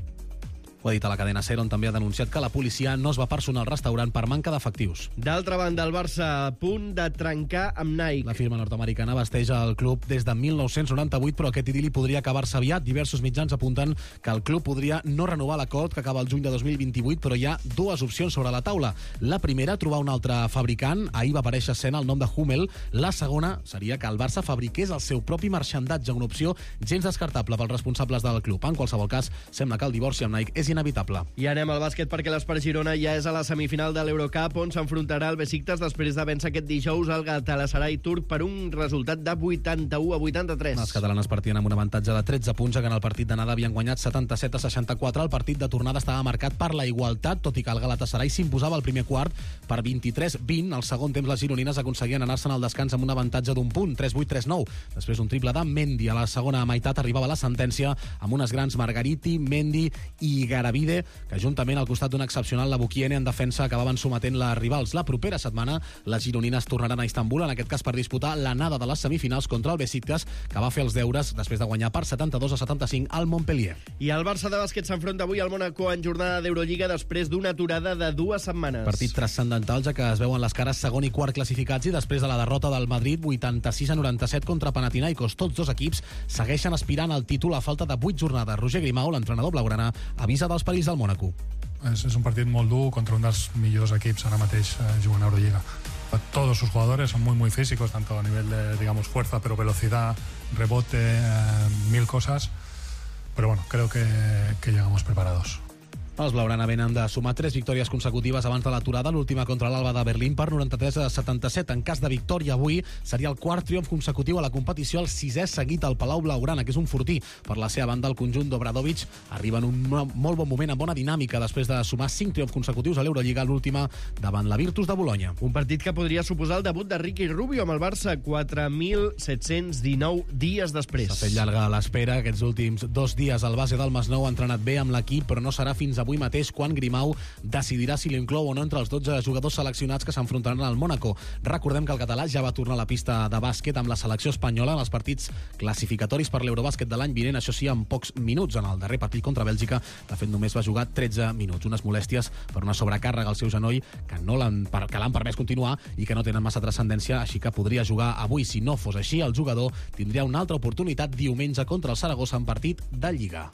Ho ha dit a la cadena SER, on també ha denunciat que la policia no es va personar al restaurant per manca d'efectius. D'altra banda, el Barça a punt de trencar amb Nike. La firma nord-americana vesteix el club des de mil nou-cents noranta-vuit, però aquest idili podria acabar-se aviat. Diversos mitjans apunten que el club podria no renovar l'acord, que acaba el juny de dos mil vint-i-vuit, però hi ha dues opcions sobre la taula. La primera, trobar un altre fabricant. Ahir va aparèixer a escena el nom de Hummel. La segona seria que el Barça fabriqués el seu propi marxandatge, una opció gens descartable pels responsables del club. En qualsevol cas, sembla que el divorci amb Nike és inevitable. I anem al bàsquet perquè l'Espart Girona ja és a la semifinal de l'Eurocup, on s'enfrontarà el Besiktas després de vèncer aquest dijous al Galatasaray turc per un resultat de vuitanta-u a vuitanta-tres. Els catalans partien amb un avantatge de tretze punts, que en el partit d'anada havien guanyat setanta-set a seixanta-quatre. El partit de tornada estava marcat per la igualtat, tot i que el Galatasaray s'imposava al primer quart per vint-i-tres a vint. Al segon temps les gironines aconseguien anar-se'n al descans amb un avantatge d'un punt, tres vuit tres nou. Després un triple de Mendy. A la segona meitat arribava la sentència amb unes grans Margariti, Mendy i Garavide, que juntament al costat d'un excepcional Labukiene en defensa acabaven sometent les rivals. La propera setmana les gironines tornaran a Istanbul, en aquest cas per disputar l'anada de les semifinals contra el Besiktas, que va fer els deures després de guanyar per setanta-dos a setanta-cinc al Montpellier. I el Barça de bàsquet s'enfronta avui al Mónaco en jornada d'Eurolliga després d'una aturada de dues setmanes. Partit transcendental, ja que es veuen les cares segon i quart classificats, i després de la derrota del Madrid vuitanta-sis a noranta-set contra Panathinaikos. Tots dos equips segueixen aspirant al títol a falta de vuit jornades. Roger Grimau, l'entrenador blaugrana, avisa dels perills del Mónaco. És, és un partit molt dur contra un dels millors equips ara mateix eh, jugant a Euroliga. Todos sus jugadores son muy muy físicos, tanto a nivel de, digamos, fuerza, pero velocidad, rebote, eh, mil cosas. Pero bueno, creo que, que llegamos preparados. Els blaugrana venen de sumar tres victòries consecutives abans de l'aturada, l'última contra l'Alba de Berlín per noranta-tres a setanta-set. En cas de victòria avui, seria el quart triomf consecutiu a la competició, el sisè seguit al Palau Blaugrana, que és un fortí. Per la seva banda, el conjunt d'Obradovic arriba en un molt bon moment, amb bona dinàmica, després de sumar cinc triomfs consecutius a l'Eurolliga, l'última davant la Virtus de Bolonya. Un partit que podria suposar el debut de Ricky Rubio amb el Barça quatre mil set-cents dinou dies després. S'ha fet llarga l'espera. Aquests últims dos dies el base del Masnou ha entrenat bé amb l'equip, però no serà fins avui mateix quan Grimau decidirà si l'inclou o no entre els dotze jugadors seleccionats que s'enfrontaran al Mónaco. Recordem que el català ja va tornar a la pista de bàsquet amb la selecció espanyola en els partits classificatoris per l'Eurobàsquet de l'any vinent, això sí, en pocs minuts. En el darrer partit contra Bèlgica, de fet, només va jugar tretze minuts. Unes molèsties per una sobrecàrrega al seu genoll que no l'han que l'han permès continuar i que no tenen massa transcendència, així que podria jugar avui. Si no fos així, el jugador tindria una altra oportunitat diumenge contra el Saragossa en partit de Lliga.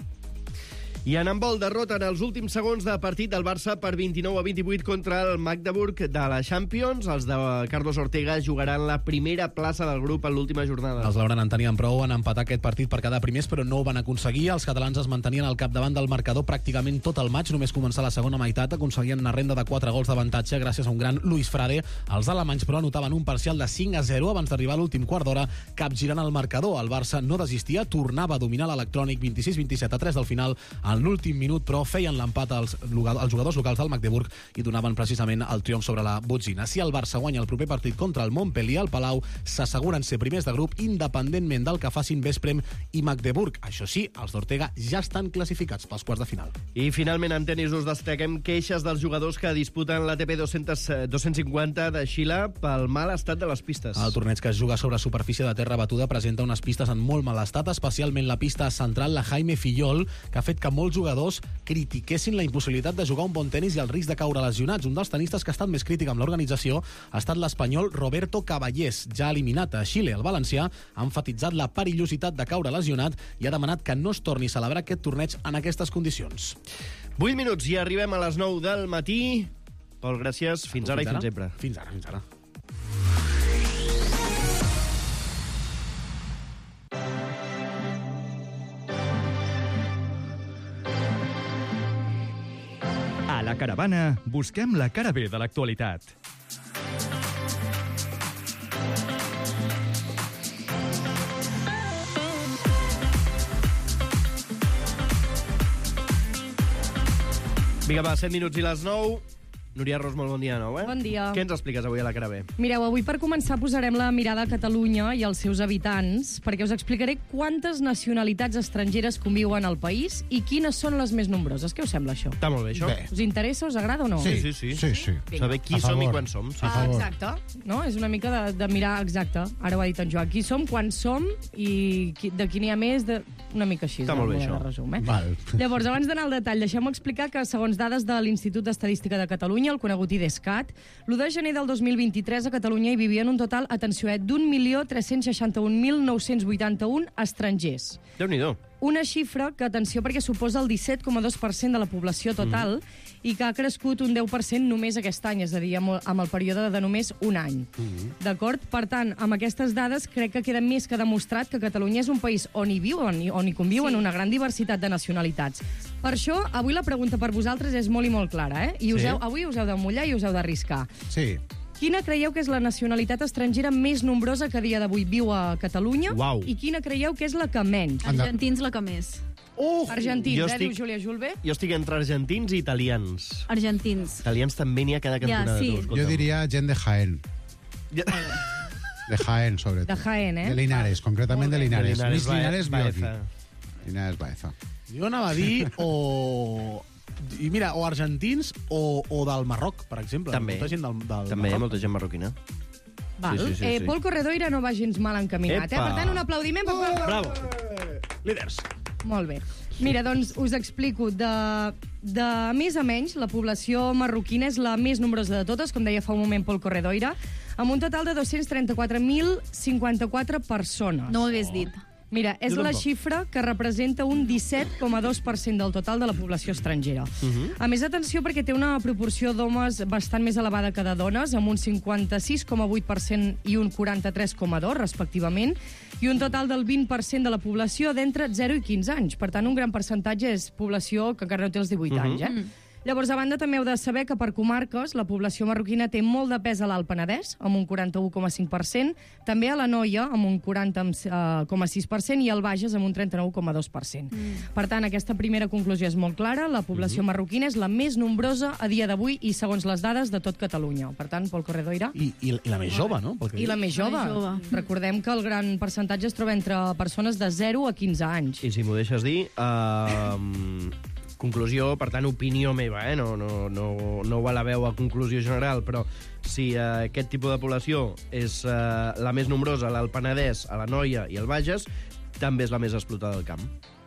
I en handbol, derrota en els últims segons de partit del Barça per vint-i-nou a vint-i-vuit contra el Magdeburg de la Champions. Els de Carlos Ortega jugaran la primera plaça del grup en l'última jornada. Els blaugrana en tenien prou en empatar aquest partit per quedar primers, però no ho van aconseguir. Els catalans es mantenien al capdavant del marcador pràcticament tot el maig. Només començar la segona meitat aconseguien una renda de quatre gols d'avantatge gràcies a un gran Luis Frade. Els alemanys, però, anotaven un parcial de cinc a zero abans d'arribar a l'últim quart d'hora, capgirant el marcador. El Barça no desistia, tornava a dominar l'electrònic vint-i-sis vint-i-set a tres del final. En l'últim minut, però, feien l'empat als, als jugadors locals del Magdeburg i donaven precisament el triomf sobre la botzina. Si el Barça guanya el proper partit contra el Montpellier al Palau, s'asseguren ser primers de grup independentment del que facin Veszprém i Magdeburg. Això sí, els d'Ortega ja estan classificats pels quarts de final. I finalment, en tenis us destaquem queixes dels jugadors que disputen l'A T P dos-cents cinquanta de Xile pel mal estat de les pistes. El torneig, que es juga sobre superfície de terra batuda, presenta unes pistes en molt mal estat, especialment la pista central, la Jaime Fillol, que ha fet que molts jugadors critiquessin la impossibilitat de jugar un bon tenis i el risc de caure lesionats. Un dels tenistes que ha estat més crític amb l'organització ha estat l'espanyol Roberto Caballés, ja eliminat a Xile. El valencià ha enfatitzat la perillositat de caure lesionat i ha demanat que no es torni a celebrar aquest torneig en aquestes condicions. vuit minuts i arribem a les nou del matí. Pol, gràcies. Fins ara i fins sempre. Fins ara, fins ara. A la Caravana busquem la cara B de l'actualitat. Vinga, va, set minuts i les nou. Núria Ros, molt bon dia de nou, eh? Bon dia. Què ens expliques avui a la cara B? Mireu, avui per començar posarem la mirada a Catalunya i als seus habitants, perquè us explicaré quantes nacionalitats estrangeres conviuen al país i quines són les més nombroses. Què us sembla, això? Està molt bé, això. Bé. Us interessa, us agrada o no? Sí, sí, sí. sí, sí. Saber qui som i quan som. Sí. Ah, exacte. No? És una mica de, de mirar, exacte. Ara ho ha dit en Joan. Qui som, quan som i qui, de qui n'hi ha més, de... una mica així. Està molt bé, això. De resum, eh? Val. Llavors, abans d'anar al detall, deixeu-me explicar que, segons dades de l'Institut d'Estadística de Catalunya, el conegut IDESCAT, l'u de gener del dos mil vint-i-tres a Catalunya hi vivien un total, atenció, eh, d'un milió tres-cents seixanta-un mil nou-cents vuitanta-un estrangers. Déu-n'hi-do. Una xifra que, atenció, perquè suposa el disset coma dos per cent de la població total mm. i que ha crescut un deu per cent només aquest any, és a dir, amb, amb el període de només un any. Mm. D'acord? Per tant, amb aquestes dades crec que queda més que demostrat que Catalunya és un país on hi viuen, on hi conviuen sí. una gran diversitat de nacionalitats. Per això, avui la pregunta per vosaltres és molt i molt clara, eh? I us Sí. heu, avui us heu de mullar i us heu d'arriscar. Sí. Quina creieu que és la nacionalitat estrangera més nombrosa que a dia d'avui viu a Catalunya? Uau. I quina creieu que és la que menys? Argentins la que més. Uh, Argentins, Jo eh, estic- diu Júlia Julve. Jo estic entre argentins i italians. Argentins. Italians també n'hi ha a cada cantonada. sí. tu, escolta'm. Yo diría gent de Jaén. De Jaén, sobre todo. De Jaén, eh? De Linares, concretamente de Linares. De Linares, Mis Linares Bae- viu aquí. Baeza. Linares Baeza. Jo anava a dir o... I mira, o argentins o, o del Marroc, per exemple. També. Molta gent del, del També hi ha Marroc. molta gent marroquina. Val. Sí, sí, sí, eh, sí. Pol Corredoira no va gens mal encaminat, eh? Epa. Per tant, un aplaudiment per Pol. Bravo. Líders. Molt bé. Mira, doncs us explico. De, de més a menys, la població marroquina és la més nombrosa de totes, com deia fa un moment Pol Corredoira, amb un total de dos-cents trenta-quatre mil cinquanta-quatre persones. No ho hagués dit. Mira, és Jo la tampoc. xifra que representa un disset coma dos per cent del total de la població estrangera. Mhm. A més, atenció, perquè té una proporció d'homes bastant més elevada que de dones, amb un cinquanta-sis coma vuit per cent i un quaranta-tres coma dos, respectivament, i un total del vint per cent de la població d'entre zero i quinze anys. Per tant, un gran percentatge és població que encara no té els divuit Mhm. anys, eh? Llavors, a banda, també heu de saber que per comarques la població marroquina té molt de pes a l'Alt Penedès, amb un quaranta-un coma cinc per cent, també a la Noia, amb un quaranta coma sis per cent, i al Bages, amb un trenta-nou coma dos per cent. Mm. Per tant, aquesta primera conclusió és molt clara. La població marroquina és la més nombrosa a dia d'avui i segons les dades de tot Catalunya. Per tant, Pol Corredoira... I, i, i la més jove, no? Pel que I la dius. més jove. La més jove. Recordem que el gran percentatge es troba entre persones de zero a quinze anys. I si m'ho deixes dir... Uh, conclusió, per tant, opinió meva, eh? No, no, no, no va la veu a conclusió general, però si uh, aquest tipus de població és uh, la més nombrosa a l'Alt Penedès, a la Noia i al Bages, també és la més explotada del camp.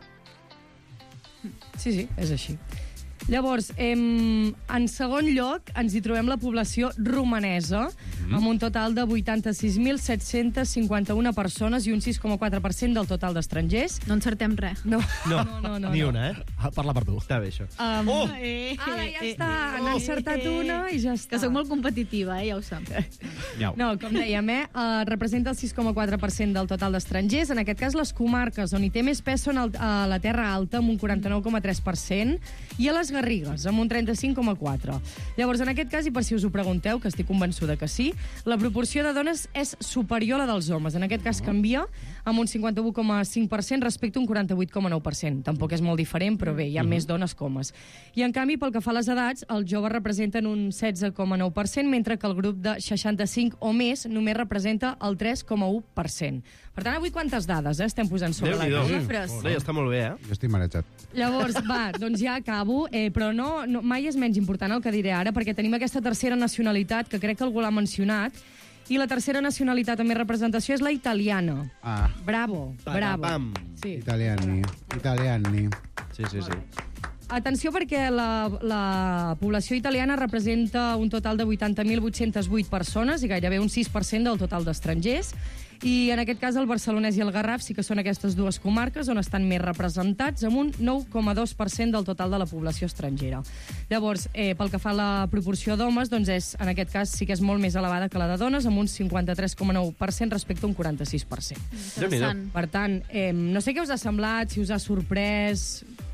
Sí, sí, és així. Llavors, em, en segon lloc, ens hi trobem la població romanesa, mm-hmm. amb un total de vuitanta-sis mil set-cents cinquanta-una persones i un sis coma quatre per cent del total d'estrangers. No encertem res. No, No, no, no, no, ni no. una, eh? Parla per tu. Està bé, això. Um, Oh! eh, Ara ja està, han encertat una i ja està. Que sóc molt competitiva, eh? Ja ho sap. Miau. No, com dèiem, eh, uh, representa el sis coma quatre per cent del total d'estrangers. En aquest cas, les comarques on hi té més pes són el, a la Terra Alta, amb un quaranta-nou coma tres per cent, i a les Garrigues, amb un trenta-cinc coma quatre per cent. Llavors, en aquest cas, i per si us ho pregunteu, que estic convençuda que sí, la proporció de dones és superior a la dels homes. En aquest cas, canvia amb un cinquanta-un coma cinc per cent respecte a un quaranta-vuit coma nou per cent. Tampoc és molt diferent, però bé, hi ha més dones que homes. I, en canvi, pel que fa a les edats, els joves representen un setze coma nou per cent, mentre que el grup de seixanta-cinc o més només representa el tres coma u per cent. Per tant, avui quantes dades eh, estem posant sobre la Déu-n'hi-do. taula? Bé, està molt bé, eh? Jo estic marejat. Llavors, va, doncs ja acabo, eh, però no, no, mai és menys important el que diré ara, perquè tenim aquesta tercera nacionalitat, que crec que algú l'ha mencionat, i la tercera nacionalitat amb més representació és la italiana. Ah, Bravo, bravo. Pam. Sí. italiani, italiani. Sí, sí, sí. Atenció, perquè la, la població italiana representa un total de vuitanta mil vuit-cents vuit persones i gairebé un sis per cent del total d'estrangers. I en aquest cas el Barcelonès i el Garraf sí que són aquestes dues comarques on estan més representats, amb un nou coma dos per cent del total de la població estrangera. Llavors, eh, pel que fa a la proporció d'homes, doncs és, en aquest cas sí que és molt més elevada que la de dones, amb un cinquanta-tres coma nou per cent respecte a un quaranta-sis per cent. Interessant. Per tant, eh, no sé què us ha semblat, si us ha sorprès...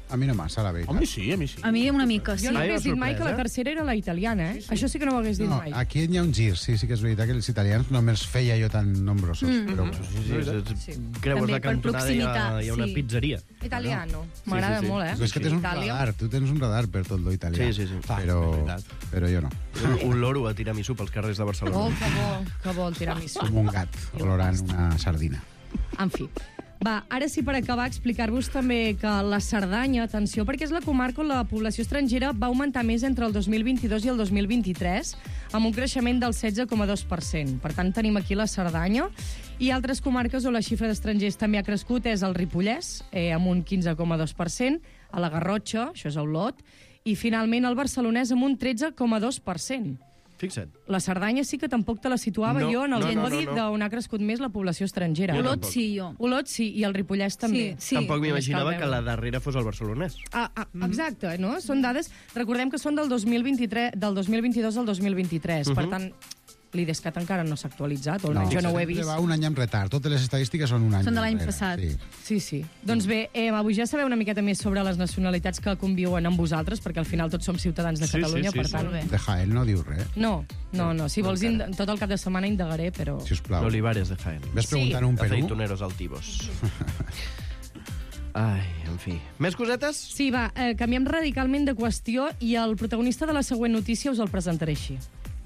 A mi no massa, la veritat. A mi sí, a mi sí. A mi una mica, sí. Jo no Ai, hagués dit mai sorpresa. que la tercera era la italiana, eh? Això sí que no ho hagués dit No, mai. aquí hi ha un gir, sí, sí que és veritat que els italians no me'ls feia jo tan nombrosos. Mm. Però... Sí, sí, sí, Sí. creues També la per cantonada i hi ha, proximitat, hi ha una sí. pizzeria. Italiano. M'agrada Sí, sí, sí. molt, eh? És que tens un Itàlia. radar, tu tens un radar per tot lo italià. Sí, sí, sí. Però, però jo no. Un, un loro a tiramisú pels carrers de Barcelona. Oh, que bo, que bo el tiramisú. Com un gat olorant una sardina. En fi. Va, ara sí, per acabar, explicar-vos també que la Cerdanya, atenció, perquè és la comarca on la població estrangera va augmentar més entre el dos mil vint-i-dos i el dos mil vint-i-tres, amb un creixement del setze coma dos per cent. Per tant, tenim aquí la Cerdanya. I altres comarques on la xifra d'estrangers també ha crescut és el Ripollès, eh, amb un quinze coma dos per cent, a la Garrotxa, això és a Olot, i finalment el Barcelonès amb un tretze coma dos per cent. Fixa't. La Cerdanya sí que tampoc te la situava No, jo en el no, no, codi no, no. d'on ha crescut més la població estrangera. Jo Olot tampoc. sí, jo. Olot sí, i el Ripollès també. Sí, sí. Tampoc m'imaginava Només que cal la veure. darrera fos el barcelonès. Ah, ah, exacte, no? Són dades... Recordem que són del dos mil vint-i-tres, del dos mil vint-i-dos al dos mil vint-i-tres. Per Mhm. tant, l'IDESCAT encara no s'ha actualitzat, o almenys jo no ho he sempre vist. va un any amb retard. Totes les estadístiques són un any Són de l'any enrere, passat. Sí. Sí, sí. Doncs bé, eh, avui ja sabeu una miqueta més sobre les nacionalitats que conviuen amb vosaltres, perquè al final tots som ciutadans de Sí, Catalunya, sí, sí, per sí. tant... Molt bé. De Jaén no diu res, No, no, no. Si vols, ind- tot el cap de setmana indagaré, però... si us plau. L'Olivares de Jaén. Ves preguntant un Perú? Aceituneros altivos. Ai, en fi. Més cosetes? Sí, va, eh, canviem radicalment de qüestió i el protagonista de la següent notícia us el presentaré així.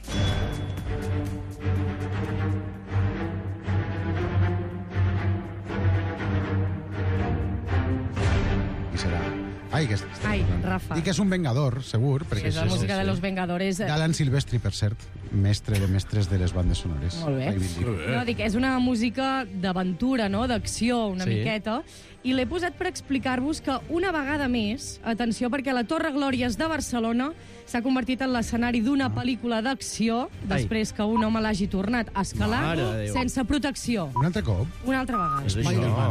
Qui serà? Ai, que... Ai, Rafa. Dic que és un vengador, segur, Sí, perquè és la música de Los Vengadores. eh, d'Alan Silvestri, per cert, mestre de mestres de les bandes sonores. Molt bé. Reivindico. No, dic, és una música d'aventura, no?, d'acció, una Sí. miqueta, i l'he posat per explicar-vos que una vegada més, atenció, perquè la Torre Glòries de Barcelona s'ha convertit en l'escenari d'una pel·lícula d'acció després que un home l'hagi tornat a escalar Mare de Déu. sense protecció. Un altre cop? Una altra vegada. És això. Spider-Man.